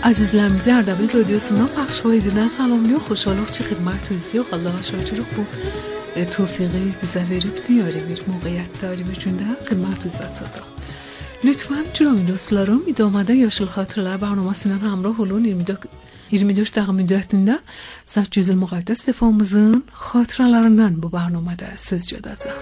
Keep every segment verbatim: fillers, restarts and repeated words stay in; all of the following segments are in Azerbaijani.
Azizlərimizi Ərdəbil radiosundan pəxş edilen salamlıyor, xoşalıq ki xidmətinizdəyik. Allah şükür bu tövfiqi bizə verib diyarı bir موقعیتداری üçündə xidmətinizə çatdıq. Lütfen cürami dostlarım, idamada Yaşıl Xatirələr bərnamasıyla hamrah olun. iyirmi dörd dəqiqə müddətində Səhcüzül Müqəddəs Səfamızın xatirələrindən bu bərnamədə söz gedəcək.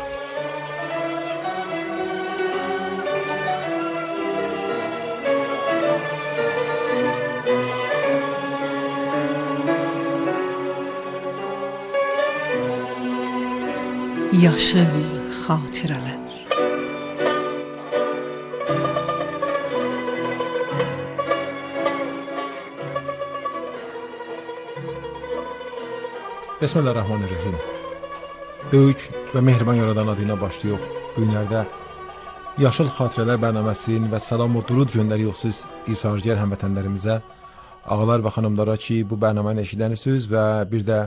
Yaşıl Xatirələr. Bismillahirrahmanirrahim. Böyük və mehriban yaradan adıyla başlayıq. Bu günlərdə Yaşıl Xatirələr bərnaməsinin və salam və durud göndəririk siz İsa'gər həmvətənlərimizə, ağalar və xanımlara ki, bu bərnaməni eşidənisiniz və bir də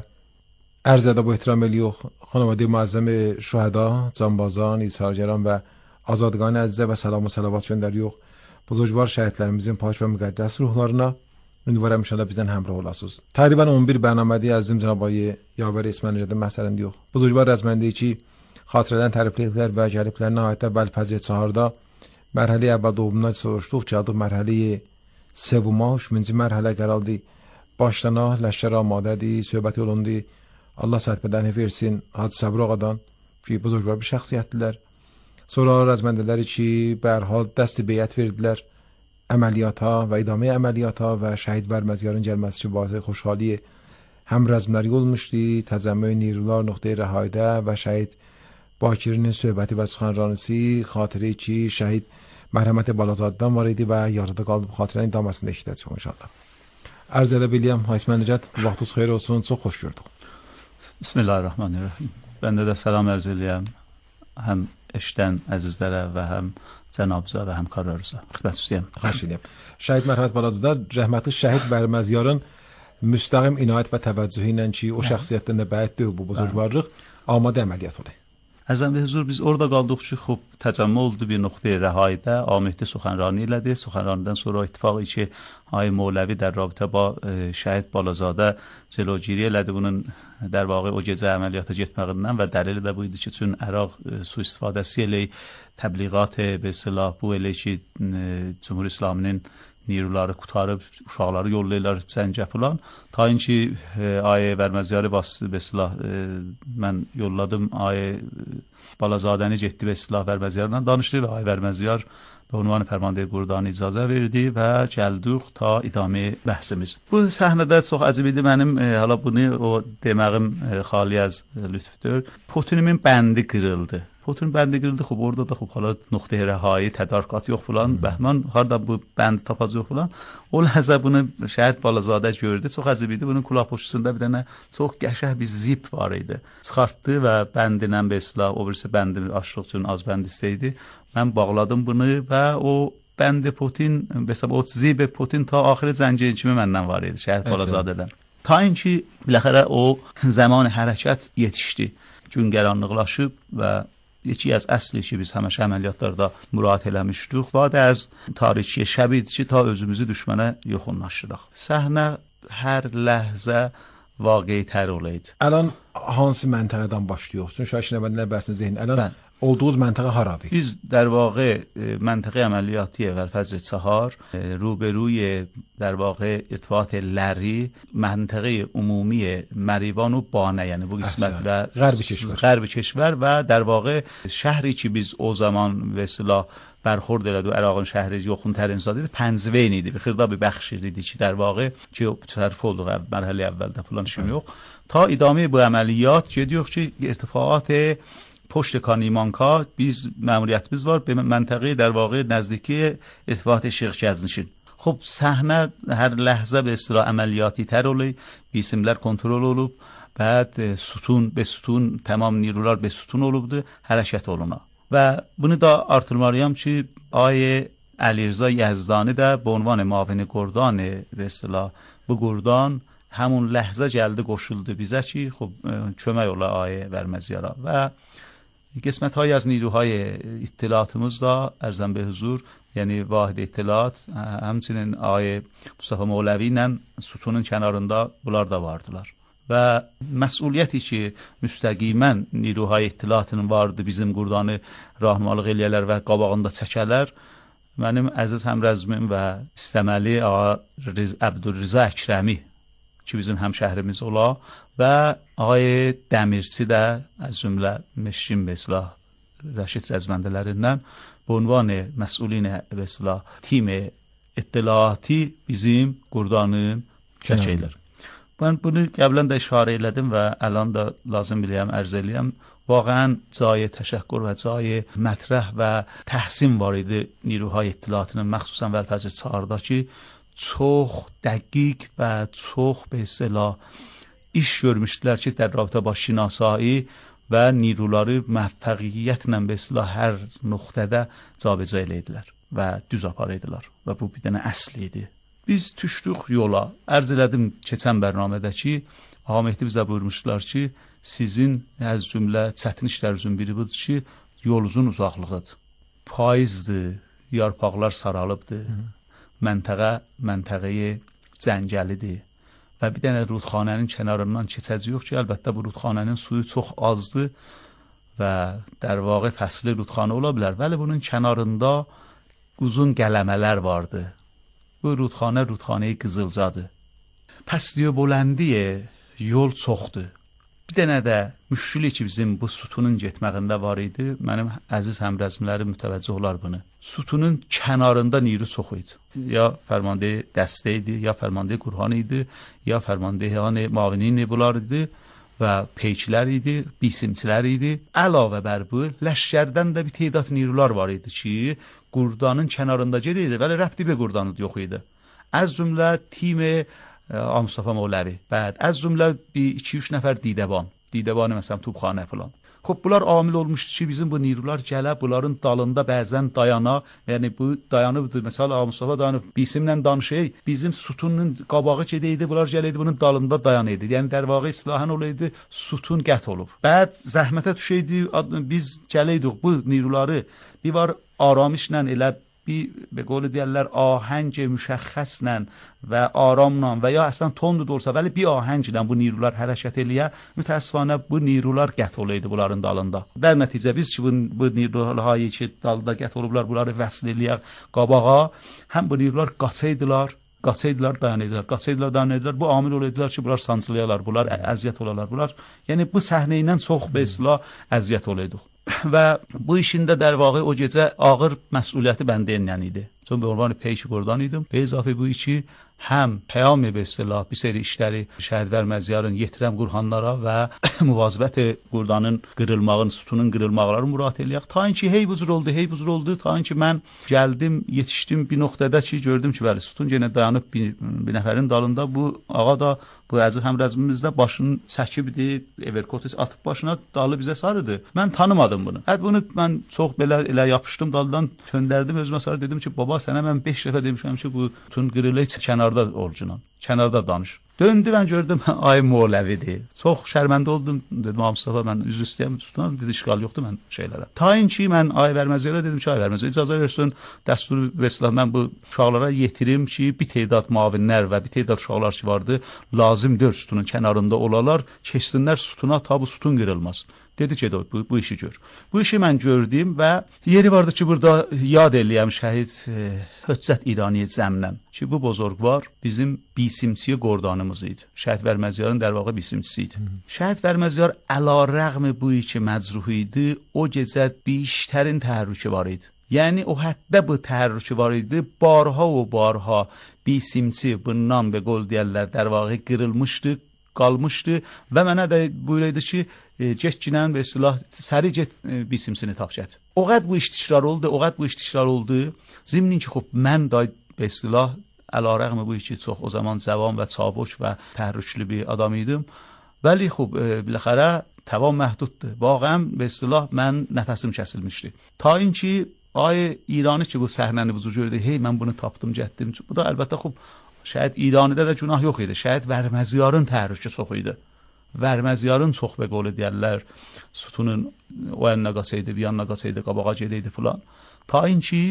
ارز ادب و احترام الیوخ خانواده معظم شهدا، جانبازان، ایثارگران و آزادگان عزیز و سلام و صلوات göndəririk. Buzurgvar şəhidlərimizin pak və müqəddəs ruhlarına. Ünvarım inşallah bizdən həmrah olasınız. Təqribən on bir bərnamədə əzizim cənab ayı Yaver İsmail Nəcəd məsələndiyox. Buzurgvar rəzməndiyi ki, xatirədən tərifləyiblər və gəliblər nəhayətdə Bəlfəzə çağırda mərhələ əvvəl doğumdan soruşduq ki, adıq mərhələ sevuma, üçüncü mərhələ qəraldı. Başlana, ləşkər amadədir, söhbət yolundu. Allah səhət bədəni versin Hacı Səbir ağadan ki, buzurgvar bir şəxsiyyətdilər. Sonra rəzməndələri ki, bərhal dəsti beyyət verdilər əməliyyata və idamə əməliyyata və şəhid Vərməzgarın gəlməsi ki, bazı xoşhali həm rəzmləri olmuşdu, təzəmmü neyrular nöqtəyi rəhaydə və şəhid Bakirinin söhbəti və suxanranisi xatiri ki, şəhid mərhəmət Balazaddan var idi və yarıda qaldı bu xatirənin idaməsində işlədəcək inşallah. Ərz edə biləyəm, İsmail Nəcəd, vaxtınız xeyir olsun, çox xoş gördük. Bismillahirrahmanirrahim. Ben de de selam arz edeyim. Hem eşdən əzizlərə və həm cənabıza və həm kararıza. Xidmət istəyəm. Xahiş edirəm. Şəhid Mərhəmət Balazadar, rəhmətli şəhid Vərməzgarın müstəqim inayət və təvəccühü ilə ki, o şəxsiyyətdən də bəyətdir bu buzurgvarlıq, amadə əməliyyat oldu. Ərzəm və huzur, biz orada qaldıq ki, xub, təcəmmü oldu bir nöqtəyi rəhaydə, Amehdi suxanrani elədi. Suxanraniden sonra ittifaqı ki, Ay Mevləvi در رابطه با şəhid Balazadə cəlogiri elədi bunun در واقع o gecə əməliyyata getməyindən və dəlili də bu idi ki, çün Əraq su istifadəsi elə təbliğat be silah bu elə ki, Cumhur İslaminin نیروları qutarıb uşaqları yollayırlar Cəncə filan. Tayin ki Ay Vərməzgarı bastı be silah mən yolladım Ay Balazadəni getdi be silah Vərməzgarla danışdı və Ay Vərməzgar به عنوان فرمانده گردان اجازه verdi və gəldik ta idame bəhsimiz. Bu səhnədə çox əcəb idi mənim hala bunu o deməyim xali az lütfdür. Potunimin bəndi qırıldı. Potun bəndi qırıldı. Xub orada da xub hala nöqtə rəhai tədarükat yox filan. Bəhman harda bu bənd tapacaq filan. O ləhzə bunu şəhid Balazadə gördü. Çox əcəb idi. Bunun kulaq poşusunda bir dənə çox qəşəng bir zip var idi. Çıxartdı və bəndinə be silah o birisi bəndini açmaq üçün az bənd istəydi. Mən bağladım bunu və o bəndi Putin, mesela o zib Putin ta axırı zəncir kimi məndən var idi, şəhid Balazadədən. Tayin ki, biləxərə o zaman hərəkət yetişdi. Gün qaranlıqlaşıb və yeki az əsli ki, biz həməşə əməliyyatlarda müraat eləmişdik və də az tarixi şəb idi ki, ta özümüzü düşmənə yoxunlaşdıraq. Səhnə hər ləhzə vaqeyi tər olaydı. Əlan hansı məntəqədən başlayıq? Çünki şahin əvvəlində bəhsin zehn. Əlan olduğunuz məntəqə haradır? Biz در واقع منطقه عملیاتی ولفجر چهار روبروی در واقع ارتفاعات لری منطقه عمومی مریوان و بانه یعنی bu قسمت و غرب کشور غرب کشور و در واقع şəhri ki biz o zaman və silah برخورد elədi Ərağın şəhri yoxun zadı idi Pəncveyn idi bir xırda bir bəxş idi ki در واقع ki tərif oldu mərhələ əvvəldə falan işim yox ta idame bu əməliyyat gediyor ki irtifaat پشت کانیمانکا biz məmuriyyətimiz var به منطقه در واقع نزدیکی ارتفاعات شیخ جزنشین خب səhnə hər ləhzə به اصطلاح əməliyyatı tər olub isimlər kontrol olub بعد sütun به sütun tamam نیروlar به sütun olubdu hərəkət oluna və bunu da artırmalıyam ki Ay Əlirzə Yəzdani də bu عنوان معاون گردان به اصطلاح bu gurdan همون ləhzə gəldi qoşuldu bizə ki خب kömək ola Ay Vərməzyara və قسمت های از نیروهای اطلاعاتımız da ارزم به حضور yəni Vahid İttilaat, həmçinin Ağay Mustafa Mövləvi ilə sütunun kənarında bunlar da vardılar. Və məsuliyyəti ki, müstəqimən Niruhay İttilaatının vardı, bizim Qurdanı rahmanlıq eləyələr və qabağında çəkələr. Mənim əziz həmrəzmim və istəməli Ağa Əbdülrəza Əkrəmi ki, bizim həmşəhrimiz ola və Ağay Dəmirçi də az cümlə meşrin beslah Rəşid Rəzməndələrindən bu ünvanı məsulin beslah tim İttilaati bizim Qurdanın çəkəylər. Ben bunu qəblən də işarə elədim və əlan da lazım biləyəm, ərz eləyəm. Vaqəən cayı təşəkkür və cayı mətrəh və təhsin var idi Niruhay İttilaatının, məxsusən Vəlfəzir Çarda ki, çox dəqiq və çox be istilah iş görmüşdülər ki, در رابطه با şinasایی və niruları müvəffəqiyyətlə be istilah hər nöqtədə cabəcə elədilər və düz aparaydılar və bu bir dənə əsl idi. Biz düşdük yola. Ərz elədim keçən bərnamədə ki, Ağa Mehdi bizə buyurmuşdular ki, sizin az cümlə çətin işlərinizin biri budur ki, yolunuzun uzaqlığıdır. Payızdır, yarpaqlar saralıbdır. Məntəqə məntəqəyə cəngəlidir. Və bir dənə rudxanənin kənarından keçəci yox ki, əlbəttə bu rudxanənin suyu çox azdır və در واقع fəsli rudxanə ola bilər. Bəli, bunun kənarında uzun qələmələr vardı. Bu rudxanə rudxanəyi Qızılcadır. Pəsliyə böləndiyyə yol çoxdur. Bir dənə də müşkili ki, bizim bu sütunun getməyində var idi. Mənim əziz həmrəzmlərim mütəvəccüh olar bunu. Sütunun kənarında niru çox idi. Ya fərmandeyi dəstə idi, ya fərmandeyi Qurhan idi, ya fərmandeyi mavinin bunlar idi və peyklər idi, bisimçilər idi. Əlavə bər bu, ləşkərdən də bir teydad nirular var idi ki, Qurdanın kənarında gedəydi, vəli rəbti bir Qurdanı yox idi. Az cümlə timi Ağa Mustafa Mövləvi, bəd, az cümlə bir iki üç nəfər Didəban, Didəbanı məsələn Tubxanə filan. Xob, bunlar amil olmuşdu ki, bizim bu nirular gələ, bunların dalında bəzən dayana, yəni bu dayanıbdır, məsəl Ağa Mustafa dayanıb, bisimlə danışay, bizim sütunun qabağı gedəydi, bunlar gələydi, bunun dalında dayanaydı. Yəni, dərvağı islahən olaydı, sütun qət olub. Bəd, zəhmətə düşəydi, biz gələydik bu niruları, bir var aramışla elə bir, be qolu deyərlər, ahəng müşəxxəslə və aramla və ya əslən tondu da olsa, vəli bir ahənglə bu nirular hərəkət eləyə, mütəəssifanə bu nirular qət olaydı bunların dalında. Dər nəticə biz ki, bu, bu niruları ki, dalda qət olublar, bunları vəsl eləyək qabağa, həm bu nirular qaçaydılar, qaçaydılar, dayanaydılar, qaçaydılar, dayanaydılar, bu amil olaydılar ki, bunlar sancılayalar, bunlar əziyyət olalar, bunlar. Yəni, bu səhnə ilə çox besla əziyyət olaydıq. Və bu işində در واقع o gecə ağır məsuliyyəti bəndə ilə idi. Çون به عنوان پیک Qurdan idim. Be izafə bu iki həm peyam be istilah bir seri işləri şəhid verməziyarın yetirəm Qurhanlara və müvazibət Qurdanın qırılmağın, sütunun qırılmaqları mürat eləyək. Ta ki, hey buzur oldu, hey buzur oldu. Ta ki, mən gəldim, yetişdim bir nöqtədə ki, gördüm ki, bəli, sütun yenə dayanıb bir, bir nəfərin dalında. Bu ağa da, bu əziz həmrəzmimizdə başını çəkibdi, Everkotis atıb başına, dalı bizə sarıdı. Mən tanımadım bunu. Həd bunu mən çox belə elə yapışdım daldan, töndərdim özümə sarı, dedim ki, baba, sənə mən beş dəfə demişəm ki, bu sütun qırılı kənarda olcunan, kənarda danış. Döndü, mən gördüm, ay Mövləvidir. Çox şərməndə oldum, dedim, Ağa Mustafa, mən üzr istəyəm, tutunam, dedi, işgal yoxdur mən şeylərə. Tayin ki, mən ay verməzlərə dedim ki, ay verməzlərə, icazə versin, dəsturu vəsilə, mən bu uşaqlara yetirim ki, bir teydad mavinlər və bir teydad uşaqlar ki vardı, lazımdır sütunun kənarında olalar, keçsinlər sütuna, ta bu sütun qırılmaz. Dedi ki, bu, bu işi gör. Bu işi mən gördüm və yeri vardı ki, burada yad eləyəm şəhid e, Höccət İraniyə Cəmnən ki, bu bozorgvar bizim bisimçiyə Qurdanımız idi. Şəhid Vərməziyarın در واقع bisimçisi idi. Şəhid Vərməziyar əla rəğmi bu iki məcruh idi, o gecə biştərin təhrrükü var idi. Yəni, o həddə bu təhrrükü var idi, barha o barha bisimçi bundan və qol deyərlər در واقع qırılmışdı, qalmışdı və mənə də buyuraydı ki, get ginən və silah, səri get e, bisimsini tap get. O qəd bu iştikrar oldu, o qəd bu iştikrar oldu. Zimnin ki, xub, mən da və silah, əlarəqmi bu iki çox o zaman cavan və çabuş və təhrrüklü bir adam idim. Bəli, xub, e, biləxərə, təvam məhduddur. Vaqəm və silah, mən nəfəsim kəsilmişdi. Ta in ki, ay İranı ki, bu səhnəni buzu gördü, hey, mən bunu tapdım, gətdim. Bu da əlbəttə, xub, şəhid İranidə də günah yox idi. Şəhid Vərməziyarın təhrrükü çox idi. Vərməziyarın çox və qolu deyərlər, sütunun o əlinə qaçaydı, bir yanına qaçaydı, qabağa gedəydi filan. Ta in ki,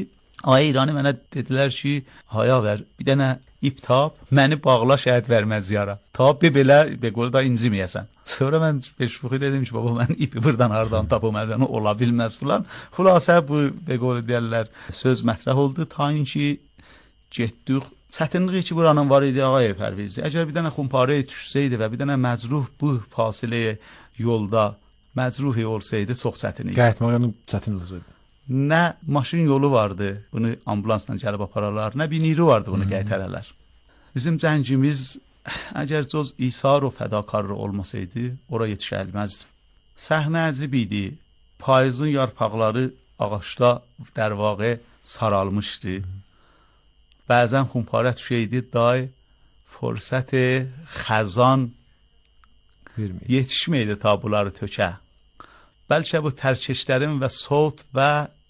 Ay İrani mənə dedilər ki, haya ver, bir dənə ip tap, məni bağla şəhid verməz yara. Ta bir belə, bir qolu da inciməyəsən. Sonra mən beşbuxi dedim ki, baba mən ipi buradan hardan tapım, yəni ola bilməz filan. Xülasə bu, bir qolu deyərlər, söz mətrəh oldu. Ta ki, getdik. Çətinliyi ki, buranın var idi, ağay Pərviz. Əgər bir dənə xumparə düşsəydi və bir dənə məcruh bu fasiləyə yolda məcruhi olsaydı, çox çətin idi. Qayıtmağın çətin olsaydı. Nə maşın yolu vardı, bunu ambulansla gəlib apararlar, nə bir niri vardı bunu qaytararlar. Bizim cəngimiz, əgər coz isar o fədakarlı olmasaydı, ora yetişə bilməzdi. Səhnə əcib idi, payızın yarpaqları ağaçda dərvaqə saralmışdı. Bəzən xumparət şeydi, day fürsət xəzan yetişməydi ta bunları tökə. Bəlkə bu tərkeşlərin və sot və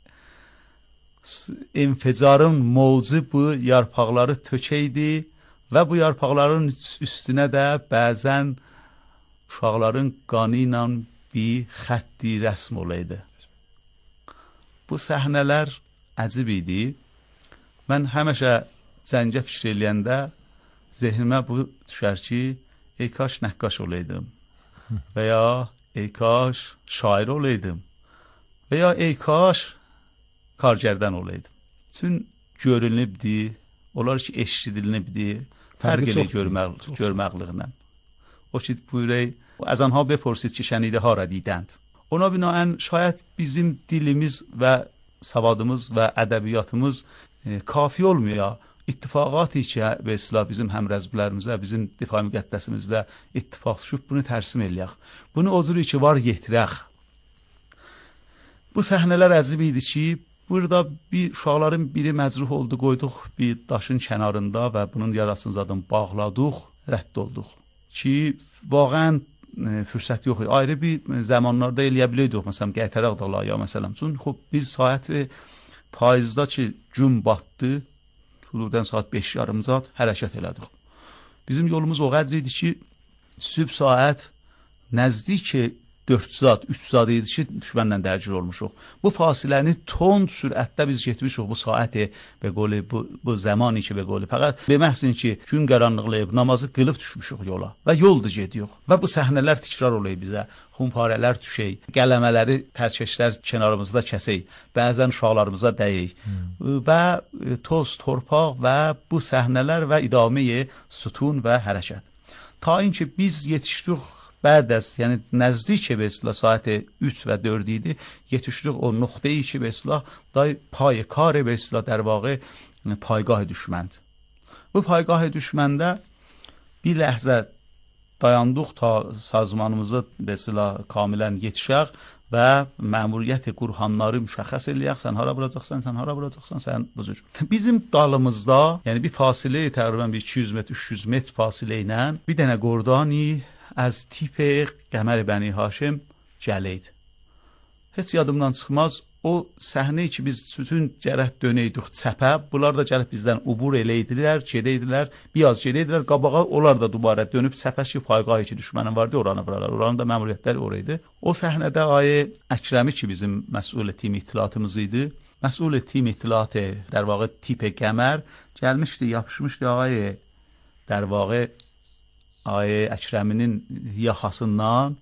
inficarın mövzu bu yarpaqları tökəydi və bu yarpaqların üstünə də bəzən uşaqların qanı ilə bir xətti rəsm olaydı. Bu səhnələr əcib idi. Mən həmişə cəngə fikir eləyəndə zehnimə bu düşər ki, ey kaş nəqqaş olaydım və ya ey kaş şair olaydım və ya ey kaş kargərdən olaydım. Çün görünübdi, onlar ki eşidilibdi, fərq elə görmək, görməkliğinə. O ki buyurək, az anha bepursid ki şənide hara didənd. Ona binaən şayət bizim dilimiz və savadımız və ədəbiyyatımız e, kafi olmuyor. İttifaqat ki və islah bizim həmrəzblərimizdə, bizim difai müqəddəsimizdə ittifaq düşüb bunu tərsim eləyək. Bunu o cür ki var yetirək. Bu səhnələr əcib idi ki, burada bir uşaqların biri məcruh oldu, qoyduq bir daşın kənarında və bunun yarasını zaten bağladıq, rədd olduq. Ki, vaqən e, fürsət yox idi. Ayrı bir zamanlarda eləyə biləydik, məsələn, qaytaraq da la ya məsələn. Çünki xub, bir saat payızda ki, gün batdı, Hududən saat beş yarım zat hərəkət elədik. Bizim yolumuz o qədr idi ki, sübh saat nəzdik ki, dörd saat, üç saat idi ki, düşmənlə dərgir olmuşuq. Bu fasiləni ton sürətdə biz getmişuq bu saati və qoli, bu, bu zamani ki və qoli. Fəqət deməksin ki, gün qaranlıqlayıb, namazı qılıb düşmüşuq yola və yolda gediyoq. Və bu səhnələr tikrar olayıb bizə. Xumparələr düşək, qələmələri, tərkeşlər kənarımızda kəsək, bəzən uşaqlarımıza dəyək hmm. və toz, torpaq və bu səhnələr və idamiyə sütun və hərəkət. Ta ki biz yetişdik بعد از یعنی نزدیک به اصطلاح ساعت üç و dörd idi yetişdik o نقطه‌ای که به اصطلاح دای پای کار به اصطلاح در واقع پایگاه düşmənd. Bu پایگاه düşməndə bir ləhzə dayandıq ta sazmanımızı به اصطلاح kamilən yetişək və məmuriyyət qurğanları müşəxəs eləyək. Sən hara vuracaqsan, sən hara vuracaqsan, sən bu cür. Bizim dalımızda, yəni bir fasilə təqribən bir iki yüz metr, üç yüz metr fasilə ilə bir dənə qordani از تیپ قمر بنی هاشم gələydi. Heç yadımdan çıxmaz, o səhnə ki biz bütün cərəh dönəydik çəpə, bunlar da gəlib bizdən ubur eləydilər, gedəydilər, biraz gedəydilər, qabağa onlar da dubara dönüb çəpə ki payqahı ki düşmənin vardı, oranı vurarlar. Oranın da məmuriyyətləri oraydı. O səhnədə ayə Əkrəmi ki bizim məsul tim ittilatımız idi. Məsul tim ittilatı در واقع تیپ قمر gəlmişdi, yapışmışdı ağay در واقع Ay Əkrəminin yaxasından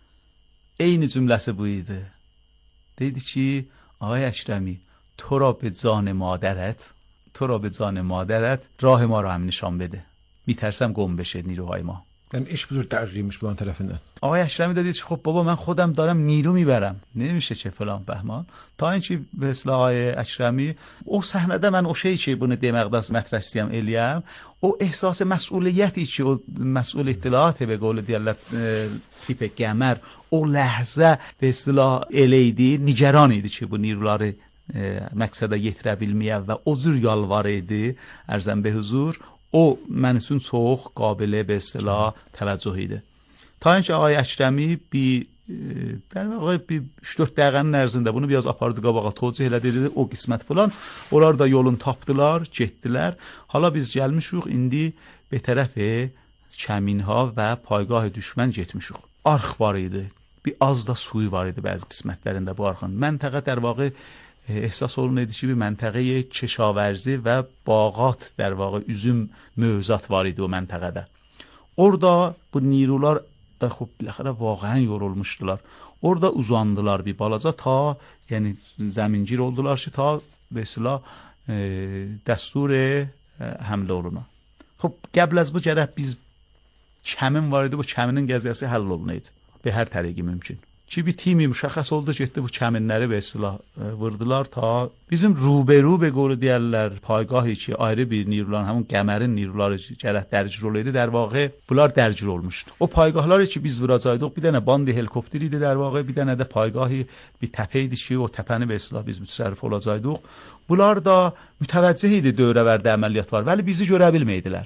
eyni cümləsi bu idi. Dedi ki, ay Əkrəmi, تو را به جان مادرت تو را به جان مادرت راه ما را هم نشان بده. میترسم گم بشه نیروهای ما. یعنی iş bu cür təqrirmiş bunun tərəfindən. آقای Əkrəmi dedi ki, خب بابا من خودم دارم نیرو میبرم. نمیشه چه فلان بهمان. تا اینکه به اصطلاح آقای Əkrəmi o səhnədə mən o şey ki bunu deməkdə mətrəh istəyəm eləyəm. O ehsas məsuliyyəti ki o məsul ittilaat və qول deyirlər tip qəmər o ləhzə به اصطلاح eləydi, nigaran idi ki bu نیروları e, məqsədə yetirə bilməyə və o cür yalvar idi ərzən be huzur. O mən üçün çox qabilə به اصطلاح təvəccüh idi. Ta اینکه آقای Əkrəmi bir در واقع bir üç dörd dəqiqənin ərzində bunu biraz apardı qabağa tövcih elədi dedi o qismət falan. Onlar da yolun tapdılar, getdilər. Hala biz gəlmişik indi be tərəf kəminha və payqah düşmən getmişik. Arx var idi. Bir az da suyu var idi bəzi qismətlərində bu arxın. Məntəqə در واقع احساس olunurdu ki bir məntəqəyə کشاورزی و باغات در واقع üzüm mövzuat var idi o məntəqədə. Orada bu نیروlar da xub biləxərə واقعا yorulmuşdular. Orada uzandılar bir balaca ta yəni zəmincir oldular ki ta به اصطلاح دستور حمله oluna. خب قبل از bu gərək biz kəmin var idi, bu kəminin qəziyyəsi həll olunaydı. Be hər təriqi mümkün. Ki bir timi müşəxəs oldu, getdi bu kəminləri به اصطلاح vurdular ta bizim ruberu به قول deyərlər paygahı ki ayrı bir نیروların همون qəmərin نیروları gərək dərcir olaydı. در واقع bunlar dərcir olmuşdu. O paygahları ki biz vuracaqdıq bir dənə bandi helikopter idi در واقع bir dənə də paygahı bir təpə idi ki o təpəni به اصطلاح biz mütəsərrif olacaqdıq. Bunlar da mütəvəccih idi dövrəvərdə əməliyyat var. Vəli bizi görə bilməydilər.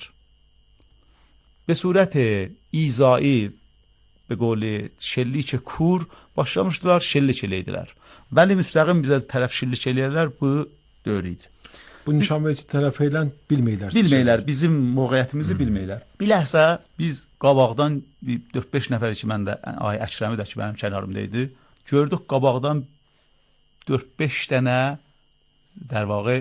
به صورت ایذایی به قول şellik kur başlamışdılar, şellik eləydilər. Vəli müstəqim bizə tərəf şellik eləyərlər bu dövr idi. Bu nişan verici tərəf ilə bilməyirlər. Bilməyirlər, bizim mövqeyətimizi bilməyirlər. Bir ləhzə biz qabaqdan dörd beş nəfər ki mən də ay Əkrəmi də ki mənim kənarımda idi. Gördük qabaqdan dörd beş dənə در واقع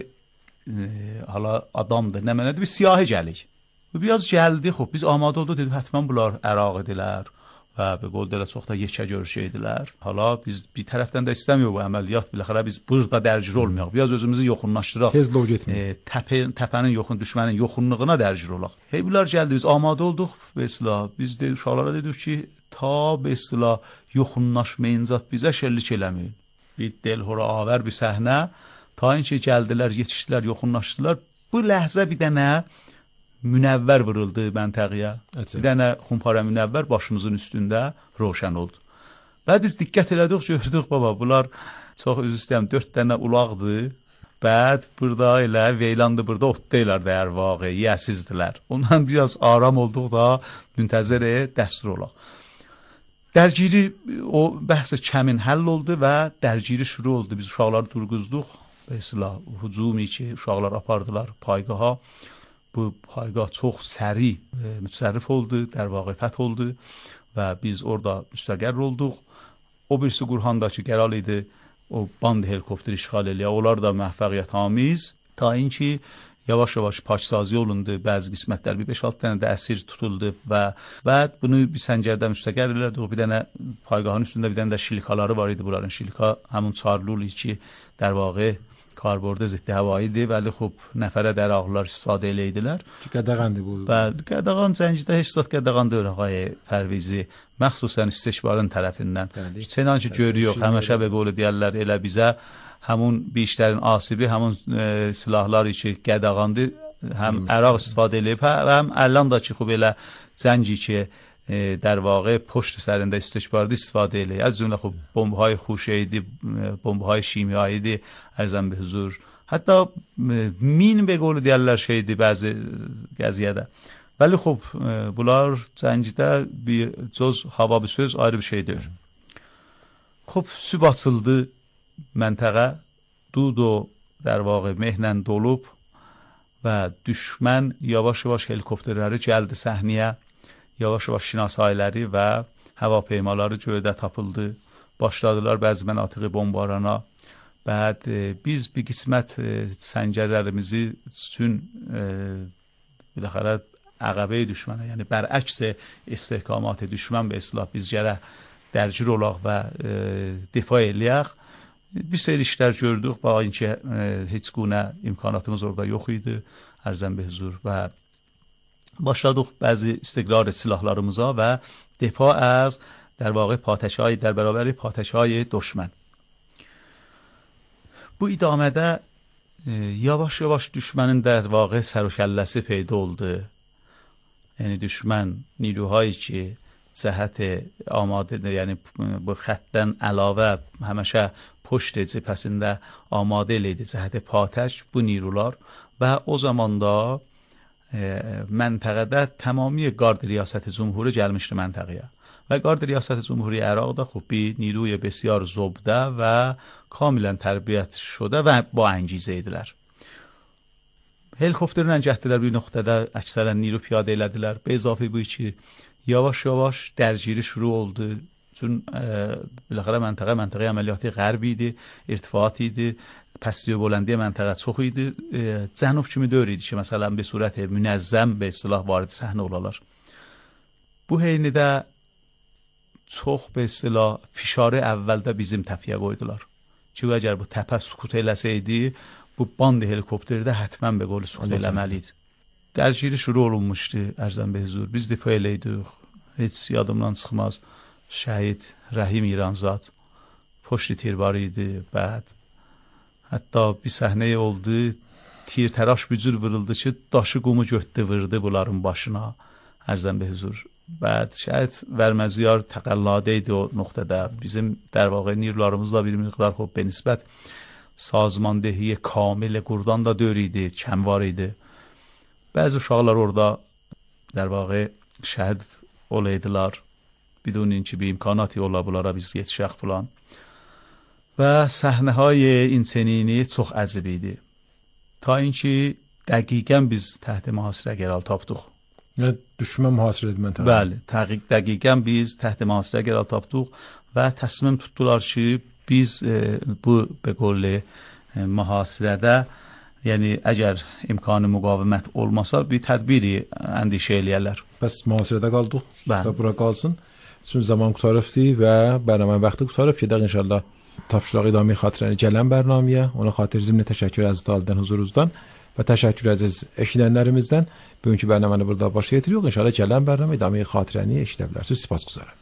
حالا adamdır. Nə mənədir? Bir siyahı gəlik. Bu biraz gəldi, xop biz amadə olduq dedik həttəmən bunlar Əraq idilər və bir qol dələ çox da yekə görüş idilər. Hala biz bir tərəfdən də istəmiyor bu əməliyyat biləxərə biz burada dərcir olmayaq. Biraz özümüzü yoxunlaşdıraq. Tez lov getməyək. E, təpə, təpənin yoxun, düşmənin yoxunluğuna dərcir olaq. Hey bunlar gəldi biz amadə olduq və islah. Biz də uşaqlara dedik ki ta be islah yoxunlaşmayıncaq bizə şəllik eləməyin. Bir delhora avər bir səhnə ta inki gəldilər, yetişdilər, yoxunlaşdılar. Bu ləhzə bir dənə münəvvər vuruldu məntəqəyə. Bir dənə xumpara münəvvər başımızın üstündə roşan oldu. Və biz diqqət elədik, gördük baba, bunlar çox üzr istəyirəm, dörd dənə ulaqdır. Bəd burada elə Veylandı burada otdaylar dəyər vaqiə, yəsizdilər. Ondan biraz aram olduq da müntəzir dəstur olaq. Dərgiri o bəhsə kəmin həll oldu və dərgiri şuru oldu. Biz uşaqları durğuzduq. Mesela hücumi ki uşaqlar apardılar paygaha. Bu paygah çox səri e, mütəsərrif oldu, در واقع fəth oldu və biz orada müstəqər olduq. O birisi Qurhanda ki qəral idi o band helikopteri işğal eləyə. Onlar da müvəffəqiyyət amiz ta inki yavaş-yavaş parçasazı olundu. Bəzi qismətlər bir beş altı dənə də əsir tutuldu və və bunu bir səngərdə müstəqər elədik. Bir dənə paygahın üstündə bir dənə də şilikaları var idi bunların. Şilika həmin Çarlul ki در واقع کاربرد ضد هواییdir, ولی خب nəfərə də ağlar istifadə eləydilər. Qədəğandır bu. Bəli, qədəğan Zəncidə heç zət qədəğan deyil ağay Pərvizi, məxsusən istişbarın tərəfindən. Çənan ki görürük, həmişə və qolu deyirlər elə bizə həmin bir işlərin asibi, həmin e, silahlar ki qədəğandır, həm Əraq istifadə eləyib, həm Əllan da ki xub elə Zənci ki e, در واقع پشت سرنده استشباردی استفاده ایلی از جمله خب بمب‌های خوشه‌ایدی بمب‌های شیمیاییدی ارزم به حضور حتی مین به قول دیالر şeydi bazı qəziyyədə ولی خب bunlar Zəncidə bir cöz hava bir söz ayrı bir şeydir. خب süb açıldı məntəqə Dudo در واقع mehnən dolub və düşmən yavaş-yavaş helikopterləri gəldi səhnəyə. Yavaş-yavaş şinasayləri və havaپیمaları göydə tapıldı. Başladılar bəzi mənatiqi bombarana. Bəd e, biz bir qismət e, səngərlərimizi üçün e, biləxərə əqəbə düşmənə, yəni bərəks istehkamat düşmən və islah biz gərək dərgir olaq və e, difa eləyək. Bir seri işlər gördük, bax ki e, heç günə imkanatımız orada yox idi. Ərzəm be huzur və başladıq bəzi istiqrar silahlarımıza və defa az در واقع پاتش‌های در برابر پاتش‌های دشمن. Bu idamədə e, yavaş-yavaş düşmənin در واقع سر و کله‌si peyda oldu. Yəni düşmən نیروهایی ki cəhət amadədir, yəni bu xəttdən əlavə həmişə پشت cephəsində amadə idi cəhət پاتش bu نیروlar və o zamanda منطقه تمامی گارد ریاست جمهوری gəlmişdi منطقه و گارد ریاست جمهوری عراق da خب bir نیروی بسیار زبده و کاملا تربیت شده و با انگیزه idilər. Helikopterlə getdilər bir nöqtədə əksərən نیرو piyadə elədilər. Be izafə bu ki yavaş-yavaş dərgiri şuru oldu. Çün biləxərə məntəqə məntəqə əməliyyatı qərbi idi, irtifaat idi. پستی و بلندی منطقه çok idi. Cənub kimi deyil idi ki, məsələn, bir surət münəzzəm bir istilah var idi səhnə olalar. Bu heynidə çox bir istilah fişarı əvvəldə bizim təpiyə qoydular. Ki, əgər bu təpə sukut eləsəydi, bu band helikopterdə hətmən bir qolu sukut eləməli idi. Dərgiri şuru olunmuşdu, ərzən bir huzur. Biz depo eləydik, heç yadımdan çıxmaz. Şəhid Rəhim İranzad, poşti tirbarı idi, bəd. Hətta bir səhnə oldu, tir təraş bücür vuruldu ki, daşı qumu götdü, vurdu bunların başına, ərzən bir huzur. Bəd, şəhid Vərməziyar təqəlladə idi o nöqtədə. Bizim در واقع نیروlarımızla bir miqdar xob به نسبت sazmandehi kamil qurdan da dör idi, kəmvar idi. Bəzi uşaqlar orada در واقع şəhid olaydılar. بدون اینکه bir imkanati ola bunlara biz yetişək falan. Və səhnəهای این سنینی çox əcib idi. Ta اینکه dəqiqən biz تحت mühasirə qərar tapdıq. Yəni düşmən mühasirə edilmən tərəf. Bəli, dəqiq dəqiqən biz تحت mühasirə qərar tapdıq və təslim tutdular ki, biz e, bu به قول mühasirədə, yəni əgər imkanı müqavimət olmasa bir tədbiri əndişə eləyərlər. Bəs mühasirədə qaldıq Bəli. Və bura qalsın. Çünki zaman qutarıbdı və bərnamə vaxtı qutarıb ki, dəqiq inşallah tapşırıq idamə xatirəni gələn bərnaməyə, ona xatir zimni təşəkkür əziz daldan huzurunuzdan və təşəkkür əziz eşidənlərimizdən. Bugünkü bərnaməni burada baş yetiririk. İnşallah gələn bərnamə idamə xatirəni eşidə bilərsiniz. Sipasguzarım.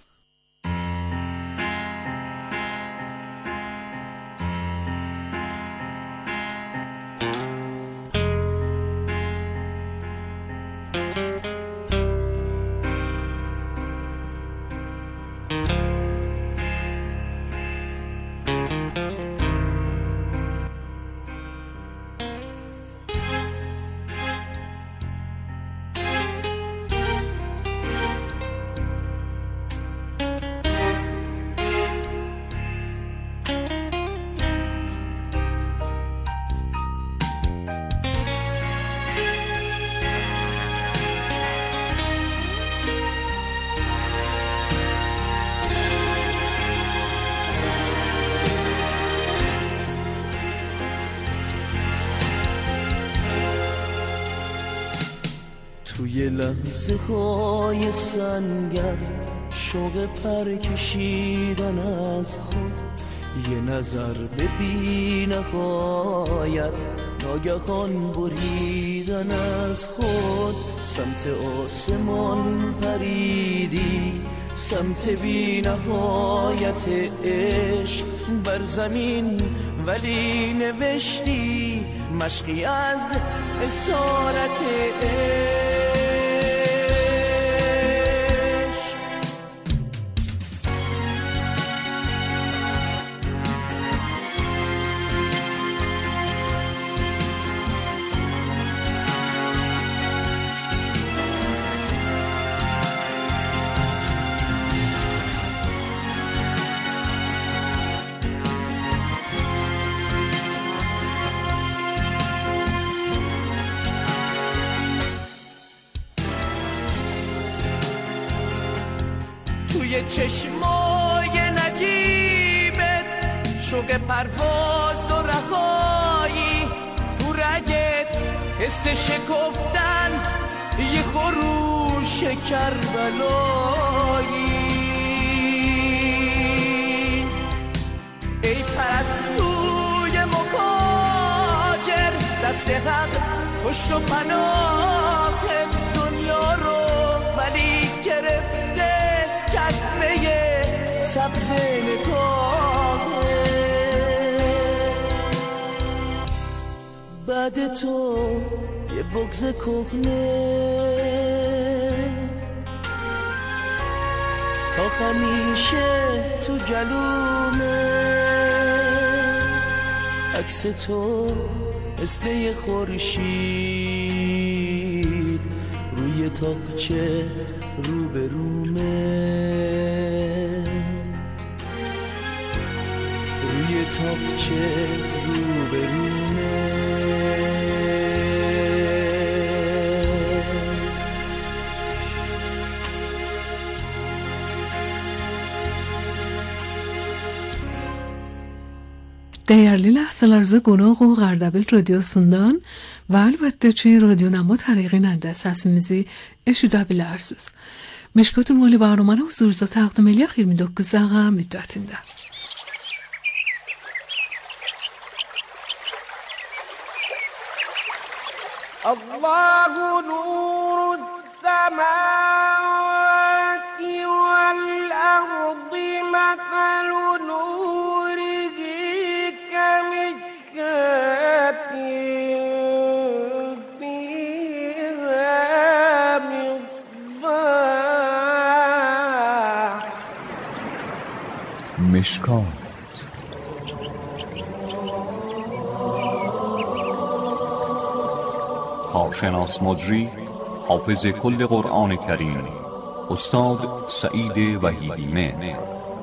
توی لحظه های سنگر شوق پر کشیدن از خود، یه نظر به بی نهایت ناگهان بریدن از خود. سمت آسمان پریدی، سمت بی نهایت عشق بر زمین، ولی نوشتی مشقی از اسارت عشق. توی چشمای نجیبت شوق پرواز و رهایی، تو رگت حس شکفتن یه خروش کربلایی. ای پرستوی مهاجر، دست حق پشت و پناهت دنیا رو ولی گرفته جذبه سبز نگاهه. بعد تو یه بغض کهنه تا همیشه تو گلومه. عکس تو مثل یه خورشید روی تاقچه رو به رومه، روی تاقچه رو به رومه. Değerli lahzalarınızı qonaq olub Ardabil radiosundan və əlbəttə ki, radio Namo tariqi ilə də səsimizi eşidə bilərsiniz. Meşkot Ünvanlı barnamanı huzurunuza təqdim eləyək iyirmi doqquz dəqiqə müddətində. Allahu nurus semavati vel ardi makalu nurihi kemişkatin fiha misbah. مشکات کارشناس مجری حافظ کل قرآن کریم استاد سعید وحیدی مهر.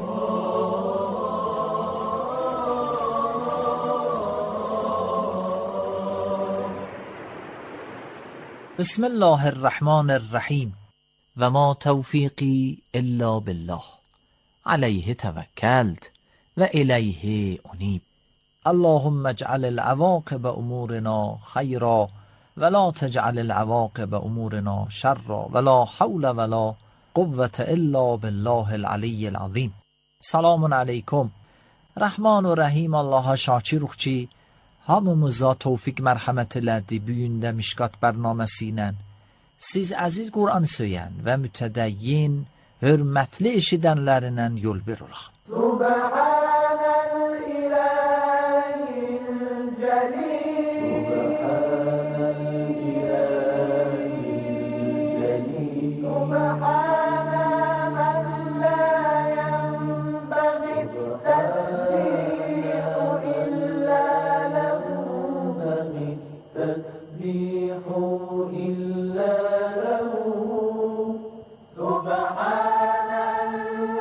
بسم الله الرحمن الرحیم و ما توفیقی الا بالله علیه توکلت و الیه انیب. اللهم اجعل العواقب امورنا خیرا ولا تجعل العواقب امورنا شرا ولا حول ولا قوة الا بالله العلی العظیم. Selamun aleyküm. Rahman و Rahim Allah'a şakir ruhçi hamımıza tevfik merhamet elədi bu gündə Mişkat bərnaməsi ilə. Siz əziz Qur'an söyən və mütədəyyin, hörmətli eşidənlərindən yol ver olaq. Subhanəl ilahil cəlil, Subhanəl ilahil cəlil, Subhanə mən lə yənbəği təsbihu illə ləhu, təsbihu illə ləhu, Subhanəl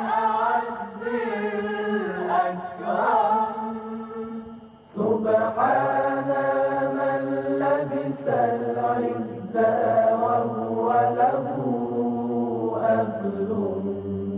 əzzil əkram, Subhanə mən ləbisəl izzə və huvə ləhu əhlun,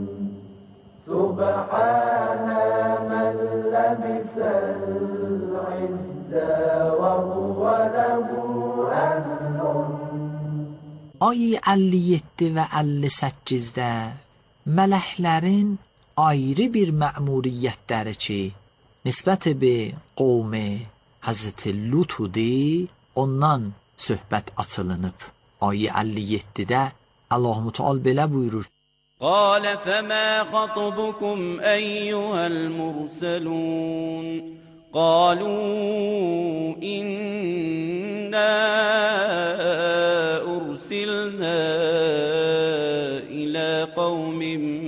Subhanə mən ləbisəl izzə və huvə ləhu əhlun. Ayı əlli yeddi və əlli səkkizdə mələklərin ayrı bir məmuriyyətləri ki, nisbət bi qovmi Hazreti Lutudir, ondan söhbət açılınıb. Ayı əlli yeddidə Allah-u Teala belə buyurur. قال فما خطبكم أيها المرسلون قالوا إنا أرسلنا إلى قوم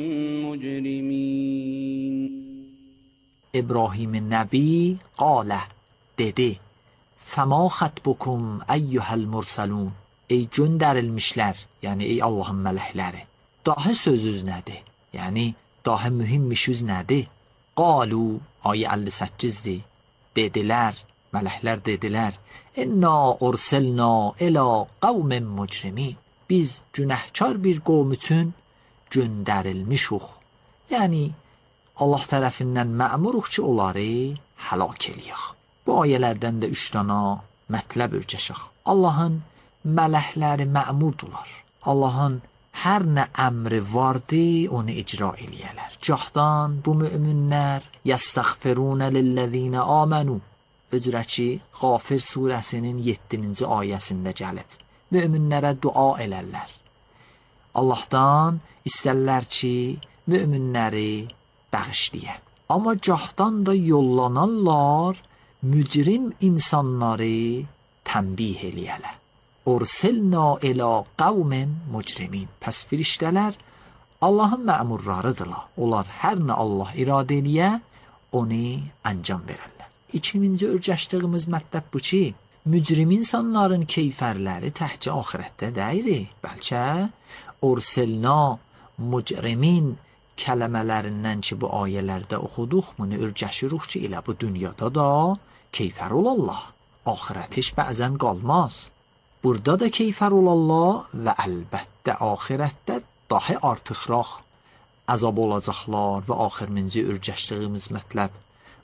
مجرمين. İbrahim Nəbi قال dedi. فما خطبكم أيها المرسلون, ey göndərilmişlər, yəni ey Allahın mələkləri, daha sözünüz nədir? Yəni daha mühüm işiniz nədir? Qalu, ayə əlli səkkizdir. Dedilər, mələklər dedilər, İnna ursilna ilə qavmin mücrimin. Biz günəhkar bir qovm üçün göndərilmişuq. Yəni Allah tərəfindən məmuruq ki, onları həlak eləyək. Bu ayələrdən də üç dana mətləb örgəşək. Allahın mələkləri məmurdular. Allahın hər nə əmri vardı, onu icra eləyələr. Cahdan bu müminlər yəstəğfirunə lilləzinə amanu. Öcürə ki, Qafir surəsinin yeddinci ayəsində gəlib. Müminlərə dua elərlər. Allahdan istərlər ki, müminləri bağışlayə. Amma cahdan da yollananlar mücrim insanları tənbih eləyələr. Ursilna ilə qavmin mücrimin. Pəs firiştələr Allahın məmurlarıdırlar. Onlar hər nə Allah iradə eləyə, onu əncam verərlər. İkinci örgəşdiyimiz mətləb bu ki, mücrim insanların keyfərləri təhcə axirətdə deyir, bəlkə ursilna mücrimin kələmələrindən ki, bu ayələrdə oxuduq, bunu örgəşiruq ki, elə bu dünyada da keyfər olallah. Axirət heç bəzən qalmaz. Burada da keyfər olallah və əlbəttə axirətdə daha artıqraq əzab olacaqlar və axırıncı örgəşdiyimiz mətləb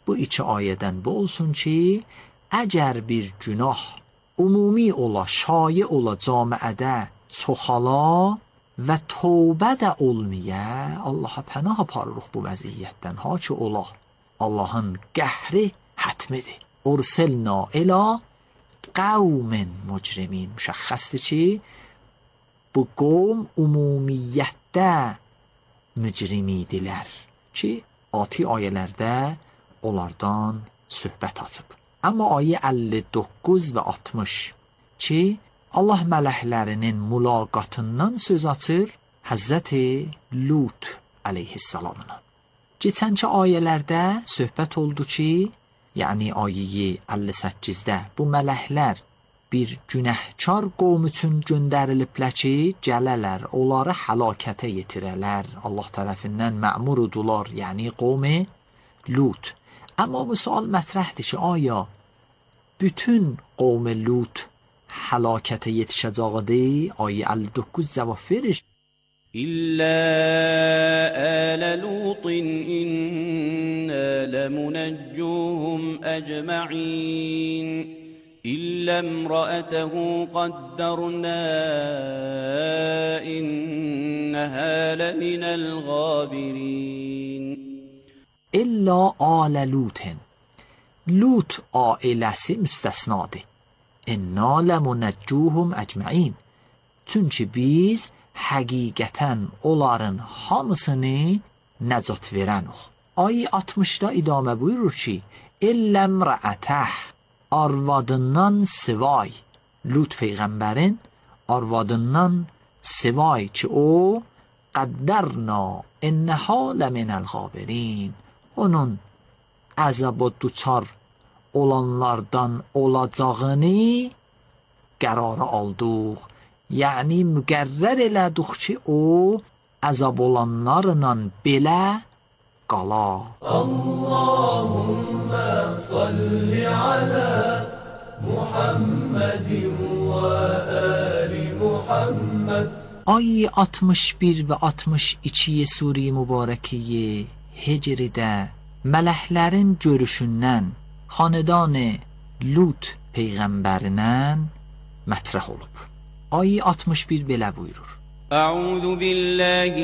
bu iki ayədən bu olsun ki, əgər bir günah ümumi ola, şayi ola camiədə çoxala və tövbə də olmaya, Allaha pənah aparırıq bu vəziyyətdən, ha ki ola. Allahın qəhri hətmidir. Ursilna ilə qavmin mücrimin. Müşəxxəsdir ki, bu qovm ümumiyyətdə mücrimidirlər ki, ati ayələrdə onlardan söhbət açıb. Amma ayə əlli doqquz və altmış ki, Allah mələklərinin mülaqatından söz açır Həzrəti Lut əleyhissalamına. Keçənki ayələrdə söhbət oldu ki, yəni ayəyi əlli səkkizdə bu mələklər bir günəhkar qovm üçün göndəriliblər ki, gələlər, onları həlakətə yetirələr. Allah tərəfindən mə'murudular, yəni qovmi Lut. Amma bu sual mətrəhdir ki, aya bütün qovmi Lut həlakətə yetişəcəyidir? Ayə əlli doqquz cavab verir. İllə ələ Lutin innə ləmunəccuhum əcmə'in İllə imra'ətəhu qaddərnə innəhə ləminəl qabirin. İllə alə Lutin. Lut ailəsi müstəsnadır. İnna ləmunəccuhum əcmə'in. Çünki biz həqiqətən onların hamısını nəcat verənuq. Ayı altmışda idamə buyurur ki, İlləmrəətəh, arvadından sivay, Lut peyğəmbərin arvadından sivay ki, o qəddərna innəhə ləminəl qabirin, onun əzəbə duçar olanlardan olacağını qərara aldıq. Yəni müqərrər elədik ki, o əzab olanlarla belə qala. Allahümmə salli alə Muhammedin və əli Muhammed. Ayı altmış bir və altmış iki Sure-i Mübarəkiyə Hecridə mələklərin görüşündən xanedan-ı Lut peyğəmbərindən mətrəh olub. Ayı altmış bir belə buyurur. Əuzu billahi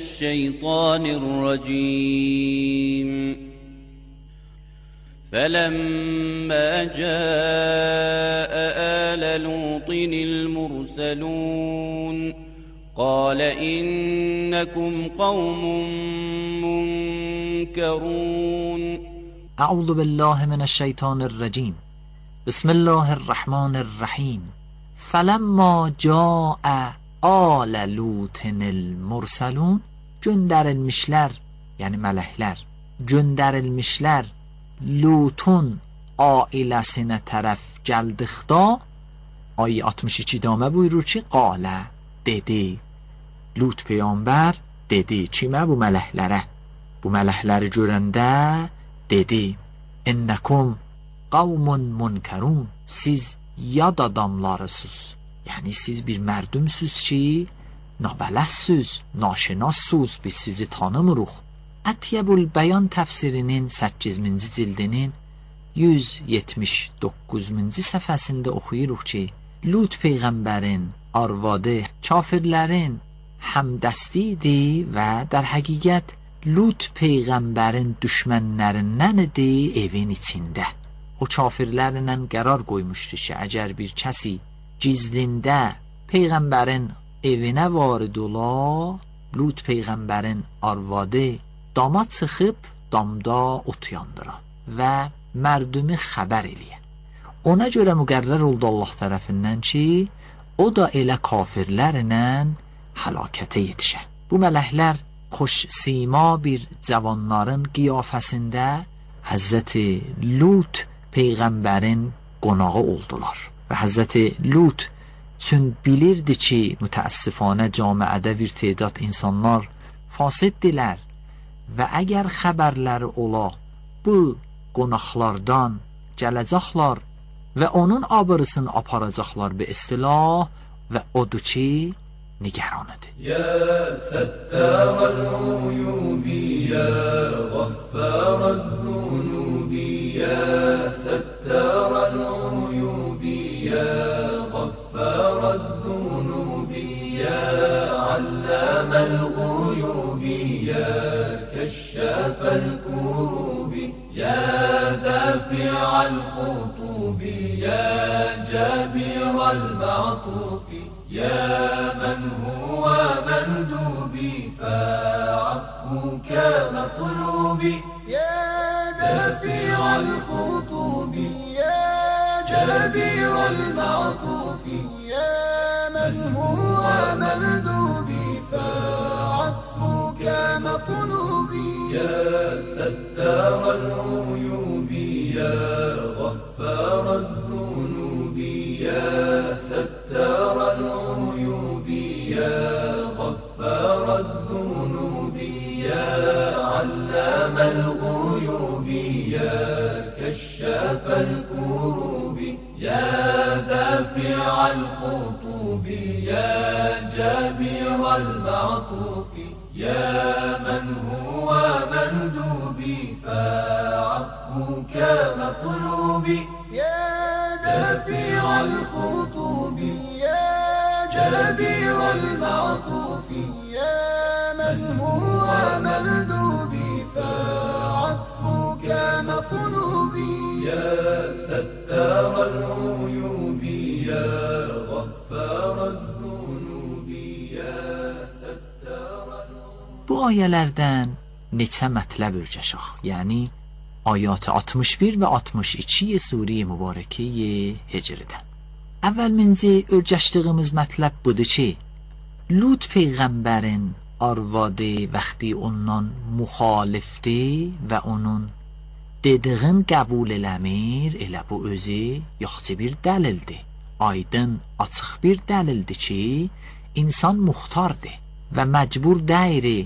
minəşşeytanirracim. فَلَمَّا جَاءَ آلَ لُوطٍ الْمُرْسَلُونَ قَالَ إِنَّكُمْ قَوْمٌ مُنْكَرُونَ أعوذ بالله من الشيطان الرجيم بسم الله الرحمن الرحيم فَلَمَّا جَاءَ آلَ لُوطٍ الْمُرْسَلُونَ göndərilmişlər, yəni mələklər göndərilmişlər Lutun ailəsinə tərəf gəldikdə, ayı altmış iki damə buyurur ki, qalə, dedi, Lut peyğəmbər dedi, kimə? Bu mələklərə. Bu mələkləri görəndə dedi, innəkum qavmun munkarun, siz yad adamlarısınız. Yəni siz bir mərdumsuz ki, nabələssüz, naşinassüz, biz sizi tanımırıq. Ətyəbül Bəyan təfsirinin səkkizinci cildinin yüz yetmiş doqquzuncu səhifəsində oxuyuruq ki, Lut peyğəmbərin arvadı kafirlərin həmdəsti idi və dar həqiqət Lut peyğəmbərin düşmənlərindən idi evin içində. O kafirlərlə qərar qoymuşdu ki, əgər bir kəsi gizlində peyğəmbərin evinə varid ola, Lut peyğəmbərin arvadı dama çıxıb damda ot yandıra və mərdumi xəbər eləyə. Ona görə müqərrər oldu Allah tərəfindən ki, o da elə kafirlərlə həlakətə yetişə. Bu mələklər xoş sima bir cavanların qiyafəsində Həzrəti Lut peyğəmbərin qonağı oldular. Və Həzrəti Lut çün bilirdi ki, mütəəssifanə camiədə bir tədad insanlar fasiddirlər və əgər xəbərləri ola, bu qonaqlardan gələcəklər və onun abırısını aparacaqlar bir istilah və odur ki, nigaranıdır. Ya səttərəl uyubi, ya qaffərəl zunubi, يا ستار العيوب يا غفار الذنوب يا علام الغيوب يا كشاف الكروب يا دافع الخطوب يا جابر المعطوف يا من هو مندوبي فعفوك مطلوبي يا دافع الخطوب يا جابر المعطوف يا من هو مندوبي فعفوك مطلوبي يا ستار العيوب يا غفار الذنوب يا ستار العيوب يا غفار الذنوب يا علام الغيوب يا كشاف الكروب يا دافع الخطوب يا جابر المعطوف يا من هو مندوبي فعفوك مطلوبي يا دافع الخطوب يا جابر المعطوف يا من هو مندوبي فعفوك مطلوبي يا ستار العيوب يا غفار الذنوب يا ستار العيوب. Bu ayələrdən neçə mətləb örcəşək, yəni ayat altmış bir və altmış iki Sure-i Mübarəkə-i Hicrdən. Əvvəlminci örcəşdiyimiz mətləb budur ki, Lut peyğəmbərin arvadı vaxtı ondan müxalifdir və onun dediğin qəbul eləmir, elə bu özü yaxşı bir dəlildir. Aydın, açıq bir dəlildir ki, insan muxtardır və məcbur deyir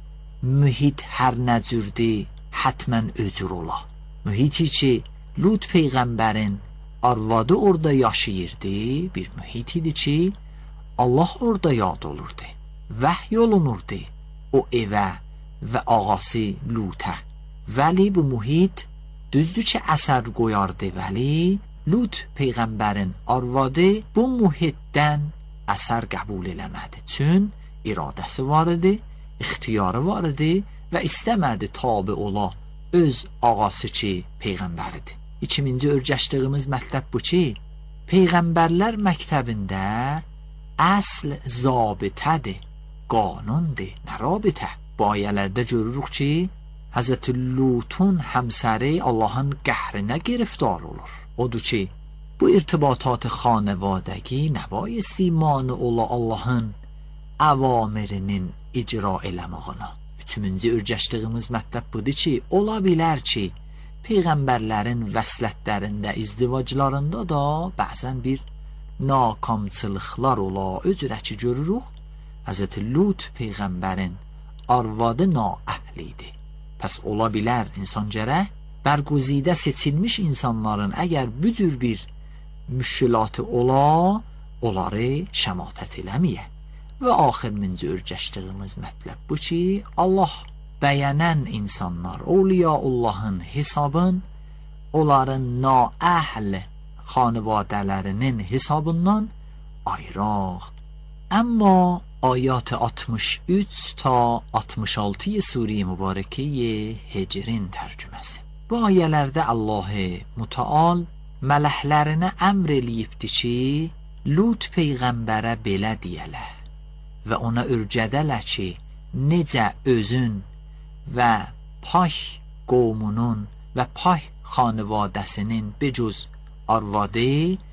mühit hər nə cürdür, hətmən öcür ola. Mühiti ki, Lut peyğəmbərin arvadı orada yaşayırdı, bir mühit idi ki, Allah orada yad olurdu, vəhy olunurdu o evə və ağası Lutə. Vəli bu mühit düzdür ki, əsər qoyardı, vəli Lut peyğəmbərin arvadı bu mühitdən əsər qəbul eləmədi. Çün iradəsi var idi, ixtiyarı var idi və istəmədi tabi ola öz ağası ki, peyğəmbəridir. İkiminci örcəşdiyimiz mətləb bu ki, peyğəmbərlər məktəbində əsl zabitədir, qanundur, nə rabitə. Bu ayələrdə görürük ki, Həzrət Lutun həmsəri Allahın qəhrinə giriftar olur. Odur ki, bu irtibatat xanevadəgi nəbayisти mani ola Allahın əvamirinin icra eləmağına. Üçüncü örcəşdiyimiz mətləb budur ki, ola bilər ki, peyğəmbərlərin vəslətlərində, izdivaclarında da bəzən bir nakamçılıqlar ola. Özürə ki, görürük, Həzrət Lut peyğəmbərin arvadı naəhlidir. Pəs ola bilər insan gərək bərquzidə seçilmiş insanların əgər bu cür bir müşkilatı ola, onları şəmatət eləməyə. Və axırıncı örcəşdiyimiz mətləb bu ki, Allah bəyənən insanlar, Awliyaullahın hesabın, onların naəhl xanivadələrinin hesabından ayraq. Amma ayat altmış üç ta altmış altı Sure-i Mübarəkə-i Hicrin tərcüməsi. Bu ayələrdə Allah-ı Mütəal mələklərinə əmr eləyibdir ki, Lut peyğəmbərə belə deyələr və ona örgədələr ki, necə özün və pay qovmunun və pay xanivadəsinin becüz arvadı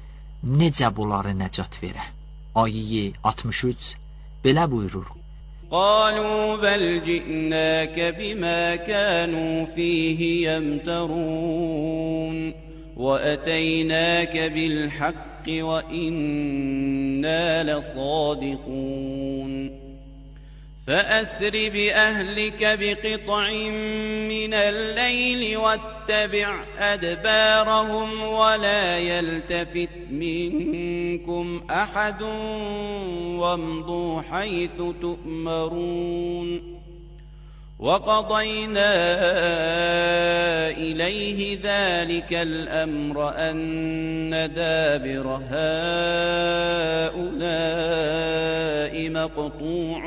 necə bunları nəcat verə. Ayəyi altmış üç belə buyurur. قالوا بل جئناك بما كانوا فيه يمترون وأتيناك بالحق وإنا لصادقون فأسر بأهلك بقطع من الليل واتبع أدبارهم ولا يلتفت منكم أحد وامضوا حيث تؤمرون وقضينا إليه ذلك الأمر أن دابر هؤلاء مقطوع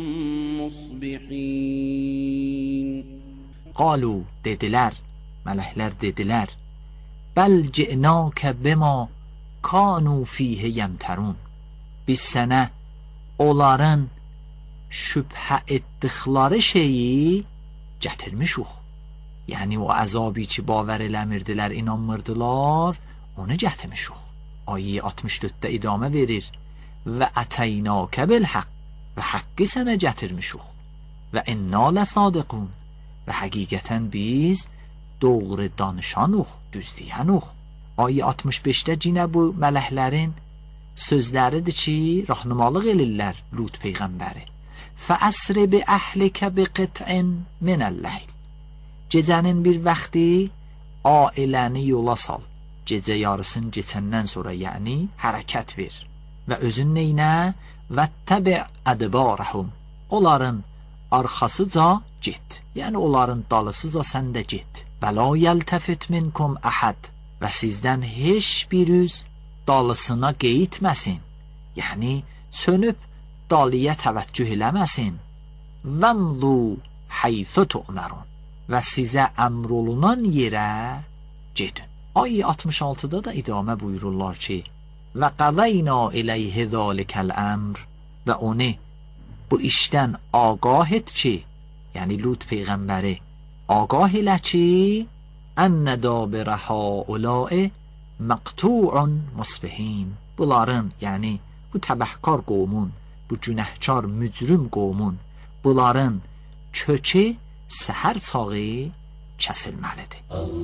مصبحين. قالوا dediler, melekler dediler, bel ci'nâke bima kânû fîhe yemterûn. Biz sənə onların şübhə etdikləri şeyi gətirmişuq. Yəni o əzabı ki baver eləmirdilər, inanmırdılar, onu gətirmişuq. Ayə altmış dörddə idamə verir. Və ətəynəkə bil haqq, və haqqı sənə gətirmişuq. Və inna ləsadiqun, və həqiqətən biz doğru danışanuq, düz deyənuq. Ayə altmış beşdə cinə bu mələklərin sözləridir ki, rahnumalıq elirlər Lut peyğəmbəri. فَأَسْرِ بِأَهْلِكَ بِقِطْعٍ مِنَ اللَّيْلِ. Gecənin bir vaxtı ailəni yola sal. Gecə yarısını keçəndən sonra, yəni hərəkət ver. Və özün neynə? وَاتَّبِعْ أَدْبَارَهُمْ. Onların arxasıca get. Yəni onların dalısıca sən də get. وَلَا يَلْتَفِتْ مِنْكُمْ أَحَدٍ. Və sizdən heç bir üz dalısına qeyitməsin. Yəni sönüb dalıya təvəccüh eləməsin. Vəmlu haythu tu'marun. Və sizə əmr olunan yerə gedin. Ayə altmış altıda da idamə buyururlar ki, və qadayna iləyhi zəlikəl əmr, və onu bu işdən ağah et ki, yəni Lut peyğəmbəri ağah elə ki, ənnə dabirə haulâi məqtu'un musbihin. Bunların, yəni bu təbəhkar qovmun, bu günəhkar mücrim qovmun, bunların kökü səhər çağı kəsilməlidir.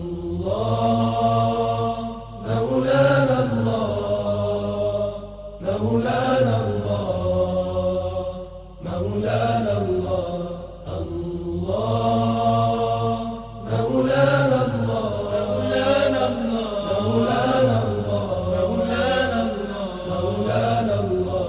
Allah, Mevlana Allah, Mevlana Allah, Mevlana Allah, Allah, Mevlana Allah, Mevlana Allah, Mevlana Allah, Mevlana Allah, Mevlana Allah.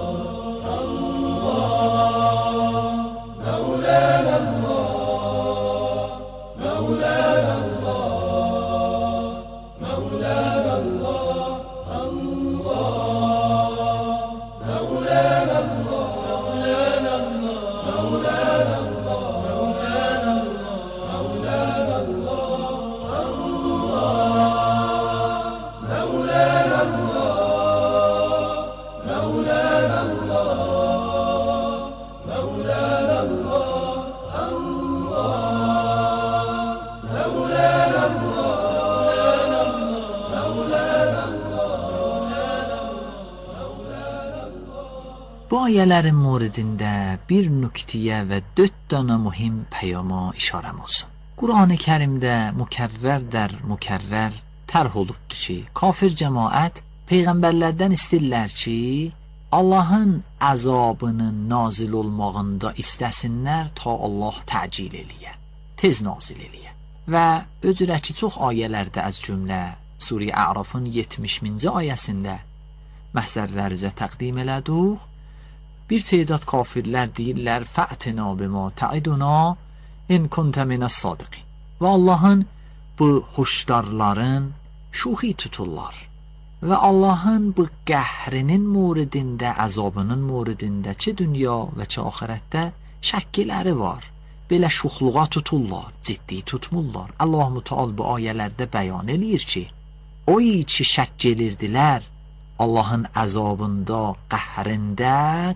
Bu ayələrin moridində bir nüktiyə və dörd dana mühim peyama işarəm olsun. Qur'an-ı Kərimdə mükərrər dər mükərrər tərh olubdur ki, kafir cəmaət peyğəmbərlərdən istirlər ki, Allahın əzabının nazil olmağında istəsinlər ta Allah təcil eləyə, tez nazil eləyə. Və öcürə ki, çox ayələrdə az cümlə Suriyə A'rafın yetmişinci ayəsində məhzərlər üzə təqdim elədik. Bir teydad kafirlər deyirlər fə'tina bima ta'iduna in kunta minas-sadiqin. Və Allahın bu xoşdarların şuxi tuturlar. Və Allahın bu qəhrinin muridində, əzabının muridində ki, dünya və ki, axirətdə şəkilləri var. Belə şuxluğa tuturlar, ciddi tutmurlar. Allah Müteal bu ayələrdə bəyan eləyir ki, o ki şək gelirdilər, Allahın əzabında, qəhrində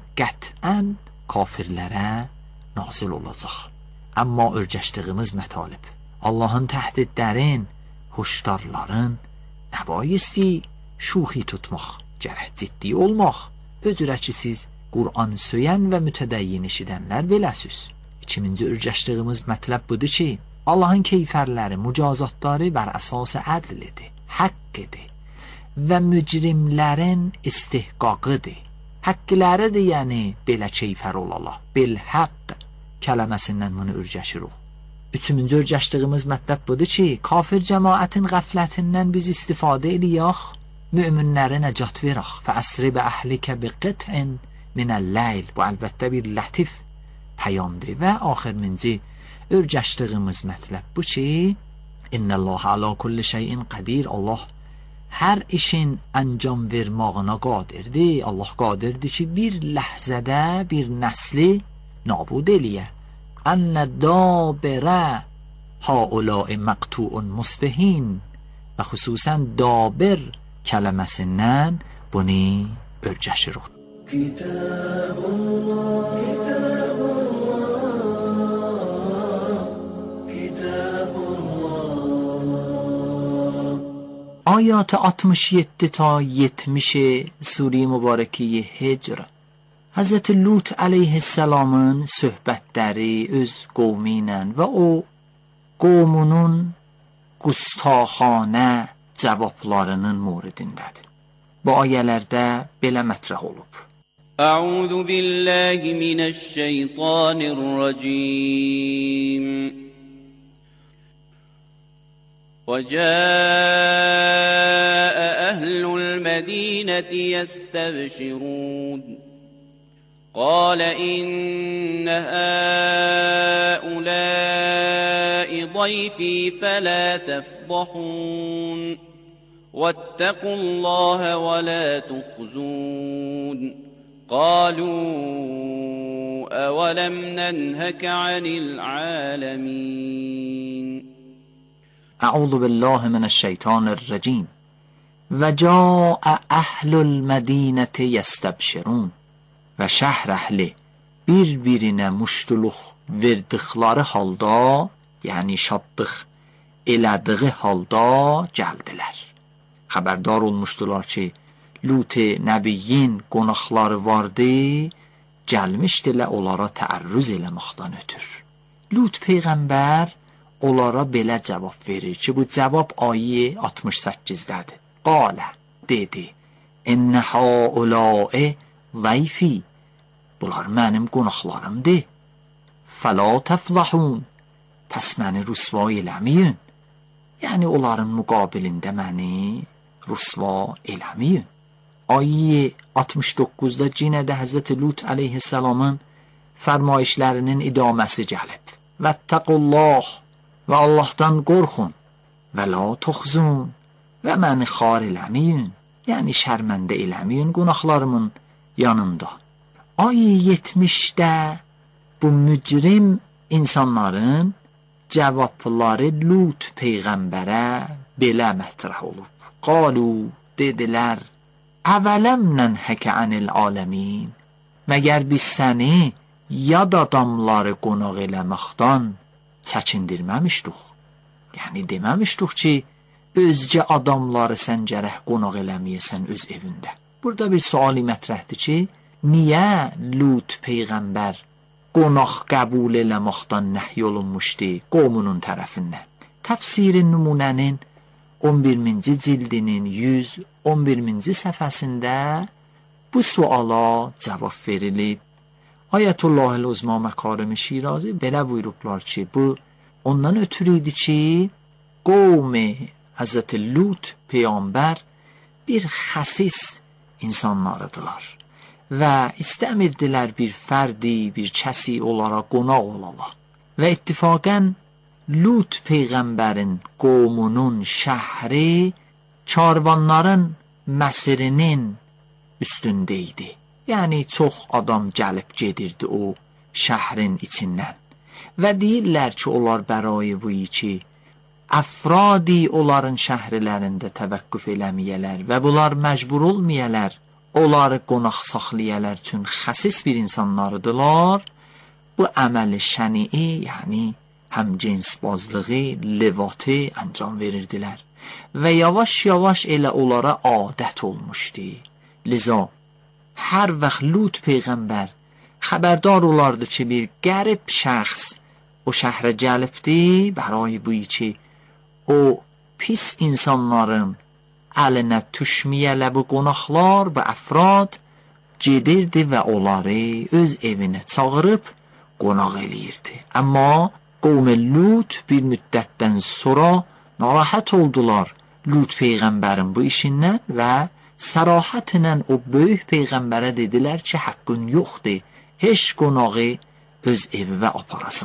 qətən kafirlərə nazil olacaq. Amma örgəşdiyimiz mətalib, Allahın təhdidlərin, xoşdarların nəbayisti şuxi tutmaq, gərək ciddi olmaq. Öcürə ki, siz Qur'an söyən və mütədəyyin eşidənlər beləsiz. İkiminci örgəşdiyimiz mətləb budur ki, Allahın keyfərləri, mücazatları bər əsası ədlidir, haqq idi və mücrimlərin istihqaqıdır. Haqqləridir, yəni belə keyfər olala. Bilhaqq kələməsindən bunu örgəşirik. Üçüncü örgəşdiyimiz mətləb budur ki, kafir cəmaətin qəflətindən biz istifadə eləyək, müminlərə nəcat verək. Fəəsri bə əhlikə bi qit'in minəl-leyl. Bu əlbəttə bir lətif pəyamdır. Və axırıncı Örgəşdiyimiz mətləb bu ki, İnnəllaha ala kulli şeyin qadir. Allah hər işin əncam vermağına qadirdir. Allah qadirdir ki, bir ləhzədə bir nəsli nabud eləyə. Ənə dabirə haulâi məqtu'un musbihin. Və xüsusən dabir kələməsindən bunu örgəşirik. Kitabullah, Kitabullah, Kitabullah. Ayat altmış yedi ta yetmiş Sure-i Mübarəki Hicr Hazreti Lut aleyhisselamın söhbətləri öz qovmu ilə və o qovmunun qustaxanə cavablarının moridindədir. Bu ayələrdə belə mətrəh olub. أعوذ بالله من الشيطان الرجيم وجاء أهل المدينة يستبشرون قال إن هؤلاء ضيفي فلا تفضحون واتقوا الله ولا تخزون قالوا أولم ننهك عن العالمين أعوذ بالله من الشيطان الرجيم وجاء أهل المدينة يستبشرون və şəhər əhli bir-birinə muştuluq verdikləri halda, yəni şadlıq elədiyi halda gəldilər. Xəbərdar olmuşdular ki, Lut nəbiyyin qonaqları vardı, gəlmişdilər onlara təərrüz eləməkdən ötür. Lut peyğəmbər onlara belə cavab verir ki, bu cavab ayə altmış səkkiz'dədir. Qalə, dedi, İnnə haulâe zayfi, bunlar mənim qonaqlarımdır. Fəla təflahun, pəs məni rüsva eləməyin. Yəni, onların müqabilində məni rüsva eləməyin. Ayyə altmış doqquz'da yenə də Həzrəti Lut aleyhisselamın fərmayişlərinin idaməsi gəlib. Vəttəqullah, və Allahdan qorxun, və la tuxzun, və məni xar eləməyin, yəni şərməndə eləməyin qonaqlarımın yanında. Ayyə yetmiş'də bu mücrim insanların cavabları Lut peyğəmbərə belə mətrəh olub. Qalu, dedilər, əvələm nənhəkə anil aləmin, məgər biz səni yad adamları qonaq eləməkdən çəkindirməmişdik. Yəni deməmişdik ki, özcə adamları sən gərək qonaq eləməyəsən öz evində. Burada bir suali mətrəhdir ki, niyə Lut peyğəmbər qonaq qəbul eləməkdən nəhy olunmuşdu qovmunun tərəfindən? Təfsir-i Nümunənin on birinci cildinin yüz on birinci səhifəsində bu suala cavab verilib. Ayətullah Uzma Məkarim-i Şirazi belə buyurublar ki, bu ondan ötürü idi ki, qovmi Həzrəti Lut peyğəmbər bir xəsis insanlarıdılar və istəmirdilər bir fərdi, bir kəsi onlara qonaq olala. Və ittifaqən Lut peyğəmbərin qovmunun şəhri karvanların məsirinin üstündə idi. Yəni, çox adam gəlib gedirdi o şəhrin içindən. Və deyirlər ki, onlar bərayi bu ki, əfradi onların şəhrilərində təvəqqüf eləməyələr və bunlar məcbur olmayələr, onları qonaq saxlayələr üçün xəsis bir insanlarıdırlar. Bu əməli şəni'i, yəni həm cinsbazlığı, levatı əncam verirdilər. Və yavaş-yavaş elə onlara adət olmuşdu. Liza, hər vaxt Lut peyğəmbər xəbərdar olardı ki, bir qərib şəxs o şəhrə gəlibdi, bərayi bu ki, o pis insanların əlinə düşməyələ bu qonaqlar və əfrad gedirdi və onları öz evinə çağırıb qonaq eləyirdi. Amma qovm-i Lut bir müddətdən sonra narahat oldular Lut peyğəmbərin bu işindən və sərahətlə o böyük peyğəmbərə dedilər ki, haqqın yoxdur, heç qonağı öz evivə aparasan.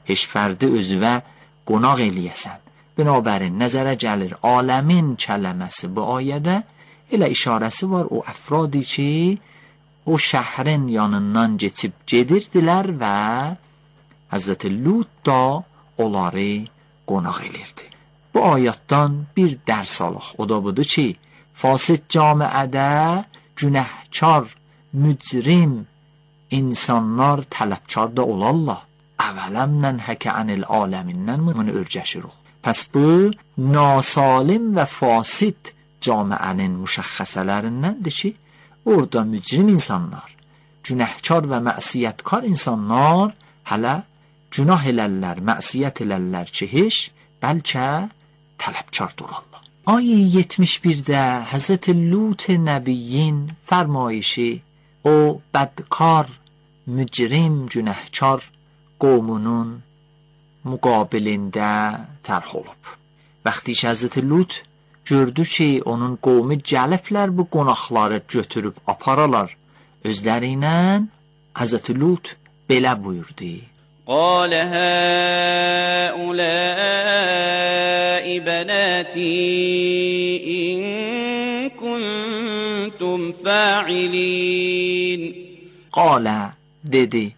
heç fərdi özüvə qonaq eləyəsən. Binabərin nəzərə gəlir aləmin kələməsi bu ayədə elə işarəsi var o əfradi ki o şəhrin yanından keçib gedirdilər və Həzrəti Lut da onları qonaq elirdi. Bu ayətdən bir dərs alaq. O da budur ki, fasid camiədə günəhkar, mücrim insanlar tələbkar da olarlar. Əvələm nənhəkə anil aləmindən bunu örgəşirik. Pəs bu nasalim və fasid camiənin müşəxxəsələrindəndir ki, orada mücrim insanlar, günəhkar və məsiyyətkar insanlar hələ günah elərlər, məsiyyət elərlər ki, heç bəlkə tələbkar dolarlar. Ayə yetmiş birdə Həzrət Lut Nəbiyyin fərmayişi o bədkar, mücrim, günəhkar qovmunun müqabilində tərh olub. Vəxti ki Həzrət Lut gördü ki, onun qovmi gəliblər bu qonaqları götürüb aparalar özləri ilə, Həzrət Lut belə buyurdu. قال هؤلاء بناتي إن كنتم فاعلين. قال dedi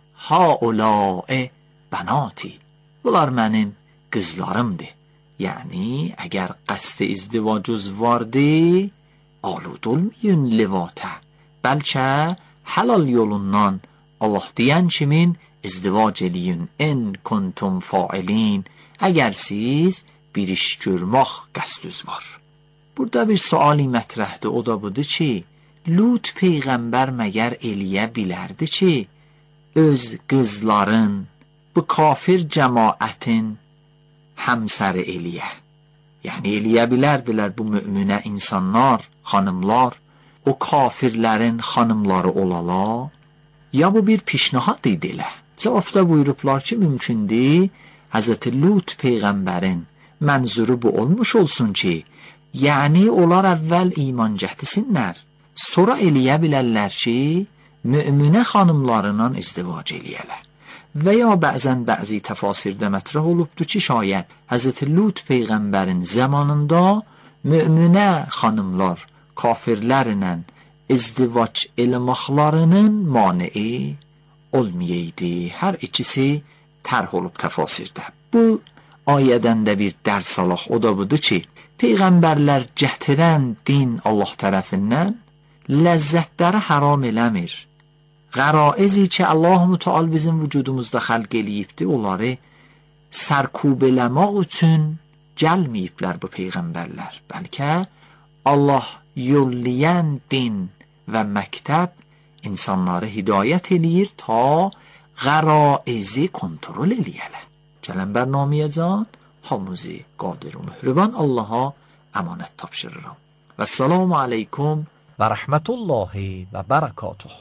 هؤلاء بناتي bunlar mənim qızlarımdır. Yəni əgər qəsd izdivacuz vardı, alud olmayın levata. Bəlkə halal yolundan Allah deyən kimin izdivac eləyin in kuntum failin. Əgər siz bir iş görmək qəsdüz var. Burada bir suali mətrəhdir, o da budur ki, Lut peyğəmbər məgər eləyə bilərdi ki, öz qızların bu kafir cəmaətin həmsəri eləyə. Yəni eləyə bilərdilər bu müminə insanlar, xanımlar, o kafirlərin xanımları olala, ya bu bir pişnahad idi elə. Cavabda buyurublar ki, mümkündür, Həzrəti Lut peyğəmbərin mənzuru bu olmuş olsun ki, yəni onlar əvvəl iman gətirsinlər, sonra eləyə bilərlər ki, müminə xanımlarından izdivac eləyələr. Və ya bəzən bəzi təfasirdə mətrəh olubdur ki, şayət Həzrəti Lut peyğəmbərin zamanında müminə xanımlar kafirlərlə izdivac eləməklərinin mani'i olmayaydı. Hər ikisi tərh olub təfasirdə. Bu ayədən də bir dərs alaq, o da budur ki, peyğəmbərlər gətirən din Allah tərəfindən ləzzətləri haram eləmir. Qəraizi ki Allah Müteal bizim vücudumuzda xəlq eləyibdi, onları sərkub eləmək üçün gəlməyiblər bu peyğəmbərlər. Bəlkə Allah yollayan din və məktəb insanları hidayət eləyir ta qəraizi kontrol eləyələr. Gələn bərnaməyə hamımızı qadir و mehriban Allaha əmanət tapşırıram. Və səlamu aleykum və rəhmətullahi və bərəkatuh.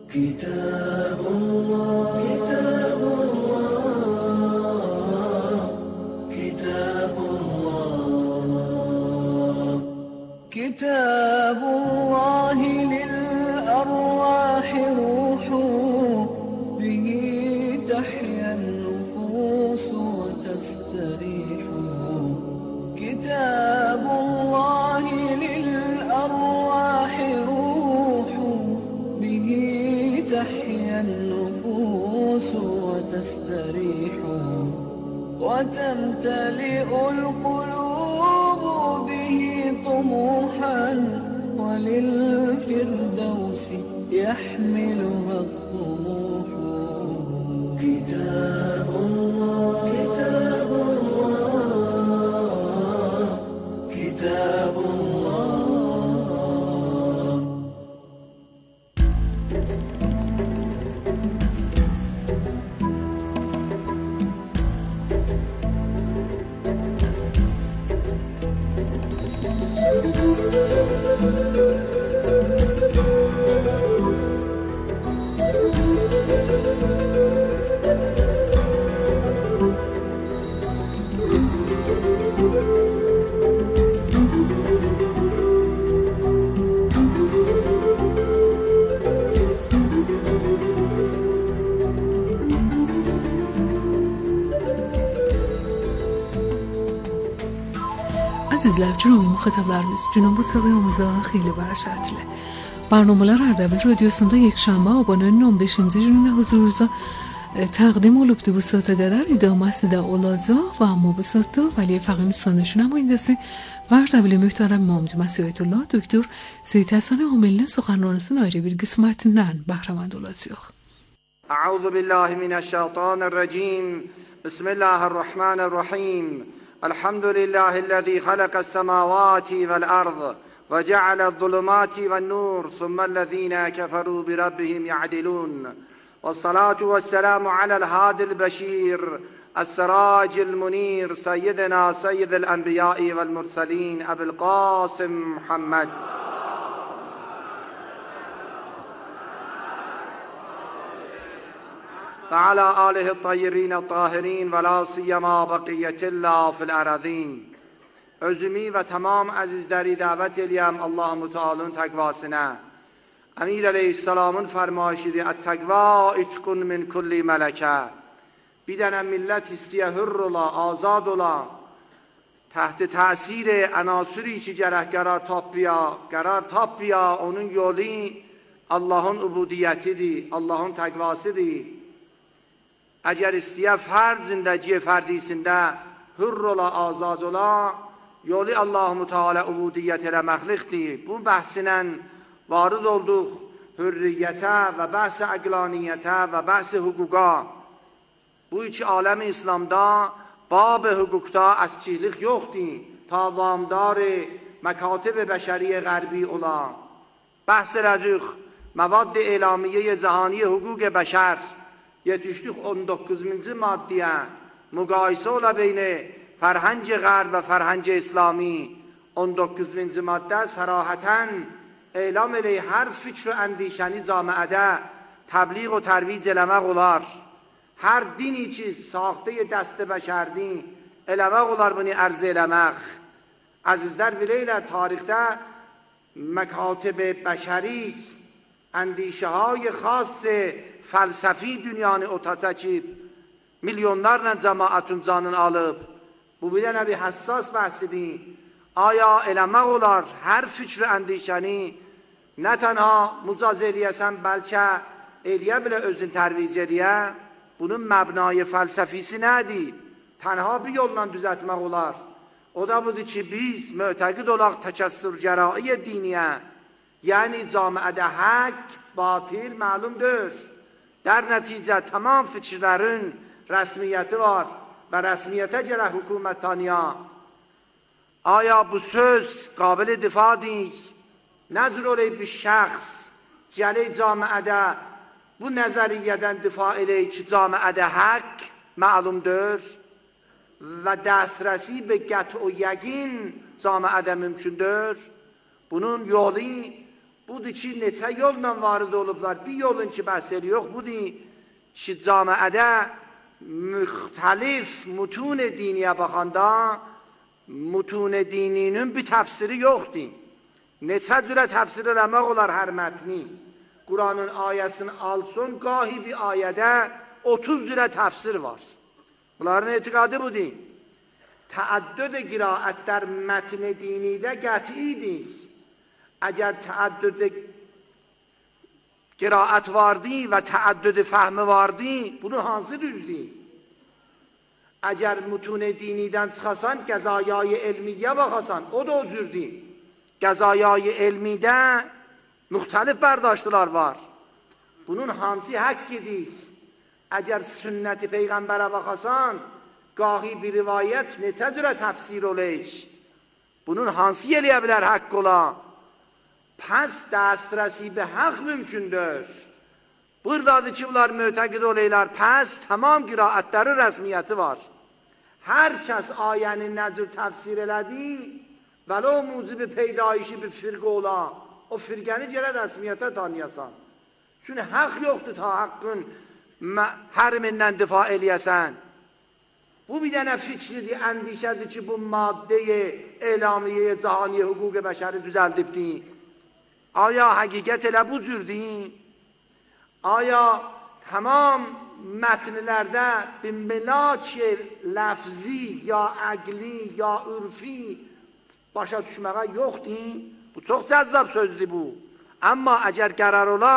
كتاب الله كتاب الله كتاب الله كتاب الله للأرواح روح به تحيا النفوس وتستريح كتاب الله للأرواح روح به تحيا النفوس وتستريح وتمتلئ القلوب به طموحا وللفردوس يحملها الطموح كتاب الله كتاب الله كتاب الله Azizler, cürumi muhatablarımız Cünub Mutlağımıza xeyli baraşatlı. Barnomalar Ardabil Radyosu'nda yekşanba abanın on beşinci gününde huzurunuza تقدیم olubdu bu saatədələr idaməsi də olacaq və amma bu saatda Vəliyə Fəqim Sanəşin nümayəndəsi və Ardabil Möhtərəm Məmdu Məsihətullah Doktor Seyid Həsən Amilinin suxanlarının ayrı bir qismətindən bəhrəmənd olacaq. Əuzu billahi minəşşeytanirracim. Bismillahirrahmanirrahim. Elhamdülillahi'llezî halaqas-semâvâti vel-ard ve ceale'z-zulumâti ven-nur, thumma'llezîne keferû bi rabbihim ya'dilûn. والصلاة والسلام على الهادي البشير السراج المنير سيدنا سيد الأنبياء والمرسلين أبي القاسم محمد وعلى آله الطيبين الطاهرين ولا سيما بقية الله في الأراضين. Özümü ve tamam azizleri davet edeyim Allah-u Teala'nın takvasına. Emir Aleyhisselam'ın fermayişidir. Et-tekva itkun min kulli meleke. Bir dene millet istiye hür ola, azad ola. Tahti tasir anasiri ki gerek karar tapıya, karar tapıya, onun yolu Allah'ın ubudiyetidir, Allah'ın tekvasıdır. Eğer istiye ferd zindagi ferdisinde hür ola, azad ola, yolu Allah-u Teala ubudiyet ile məxliqdir. Bu bahsinen varid olduq hürriyete ve bahs aqlaniyete ve bahs hukuka. Bu iki alem İslam'da bab hukukta asçilik yoktu. Tavamdar mekatib beşeri garbi ola. Bahs eddik مواد اعلامیه جهانی حقوق بشر yetmişlik on dokuzuncu maddeye mukayese ola beyni فرهنگ غرب و فرهنگ اسلامی on dokuzuncu madde sarahaten eylem ile her fikr و اندیشنی جامعه تبلیغ و ترویج eləmək olar. Her dini ki saxta dست bəşərdir eləmək olar bunu arz eləmək. Azizler bilirlər tarixdə məkatib bəşəri اندیشه های خاص فلسفی dünyanı o çəkib milyonlarla cəmaatın canını alıb. Bu bir dənə bir həssas bəhsidir. Aya eləmək olar hər fikr əndişəni nə tənha mücaz eləyəsən, bəlkə eləyə bilə özün tərviz eləyə. Bunun məbnayı fəlsəfisi nədir? Tənha bir yolla düzəltmək olar. O da budur ki, biz mütəqid olaq təkəssürgərai diniyə. Yəni camiədə haqq, batil məlumdur. در نتیجه تمام fikirlərin rəsmiyyəti var və rəsmiyyətə görə hökumətdaniya. Aya bu söz qabil difadır? Necür olay bir şəxs gəlir camiədə bu nəzəriyyədən difa eləyir ki, camiədə haqq məlumdur və dəstrəsi به قطع و یقین camiədə mümkündür. Bunun yolu budur ki, neçə yolla varid olublar. Bir yolun ki, bəhsəli yox, budur ki, camiədə müxtəlif mütun diniyə baxanda mütun dininin bir təfsiri yoxdur. Neçə cürə təfsir eləmək olar hər mətni. Quranın ayəsini alsın, gahi bir ayədə otuz cürə təfsir var. Bunların etiqadı budur. Təəddüd qiraət در mətn dinidə qətidir. اگر تعدد قرائت واردی و تعدد فهم واردی bunun hansı düzdür? Eğer mütun diniden çıxasan, qəzayay elmiyə baxasan, o da o cürdür. Qəzayay elmidə müxtəlif bərdاشtlar var. Bunun hansı haqq edir? Eğer sünnəti peyğəmbərə baxasan, gahi bir rivayət neçə cürə təfsir olayış. Bunun hansı eləyə bilər haqq ola? Pes دسترسی به حق mümkündür. Buradadır ki, bunlar mütəqid olaylar. Pes tamam qiraətləri rəsmiyyəti var. Hər kəs ayəni nə cür təfsir elədi, vələ o mucib peydayişi bir firqə ola, o firqəni gələ rəsmiyyətə tanıyasan. Çünki haqq yoxdur ta haqqın hərmindən difa eləyəsən. Bu bir dənə fikridir, əndişədir ki, bu maddeyi elamiyyə cahaniyə hüquq bəşəri düzəldibdir. آیا حقیقت elə bu cürdür? آیا تمام متنlərdə bir melaç lafzi ya aqli ya ürfi başa düşməyə yoxdur. Bu çox cəzzab sözdür bu. Amma əgər qərar olar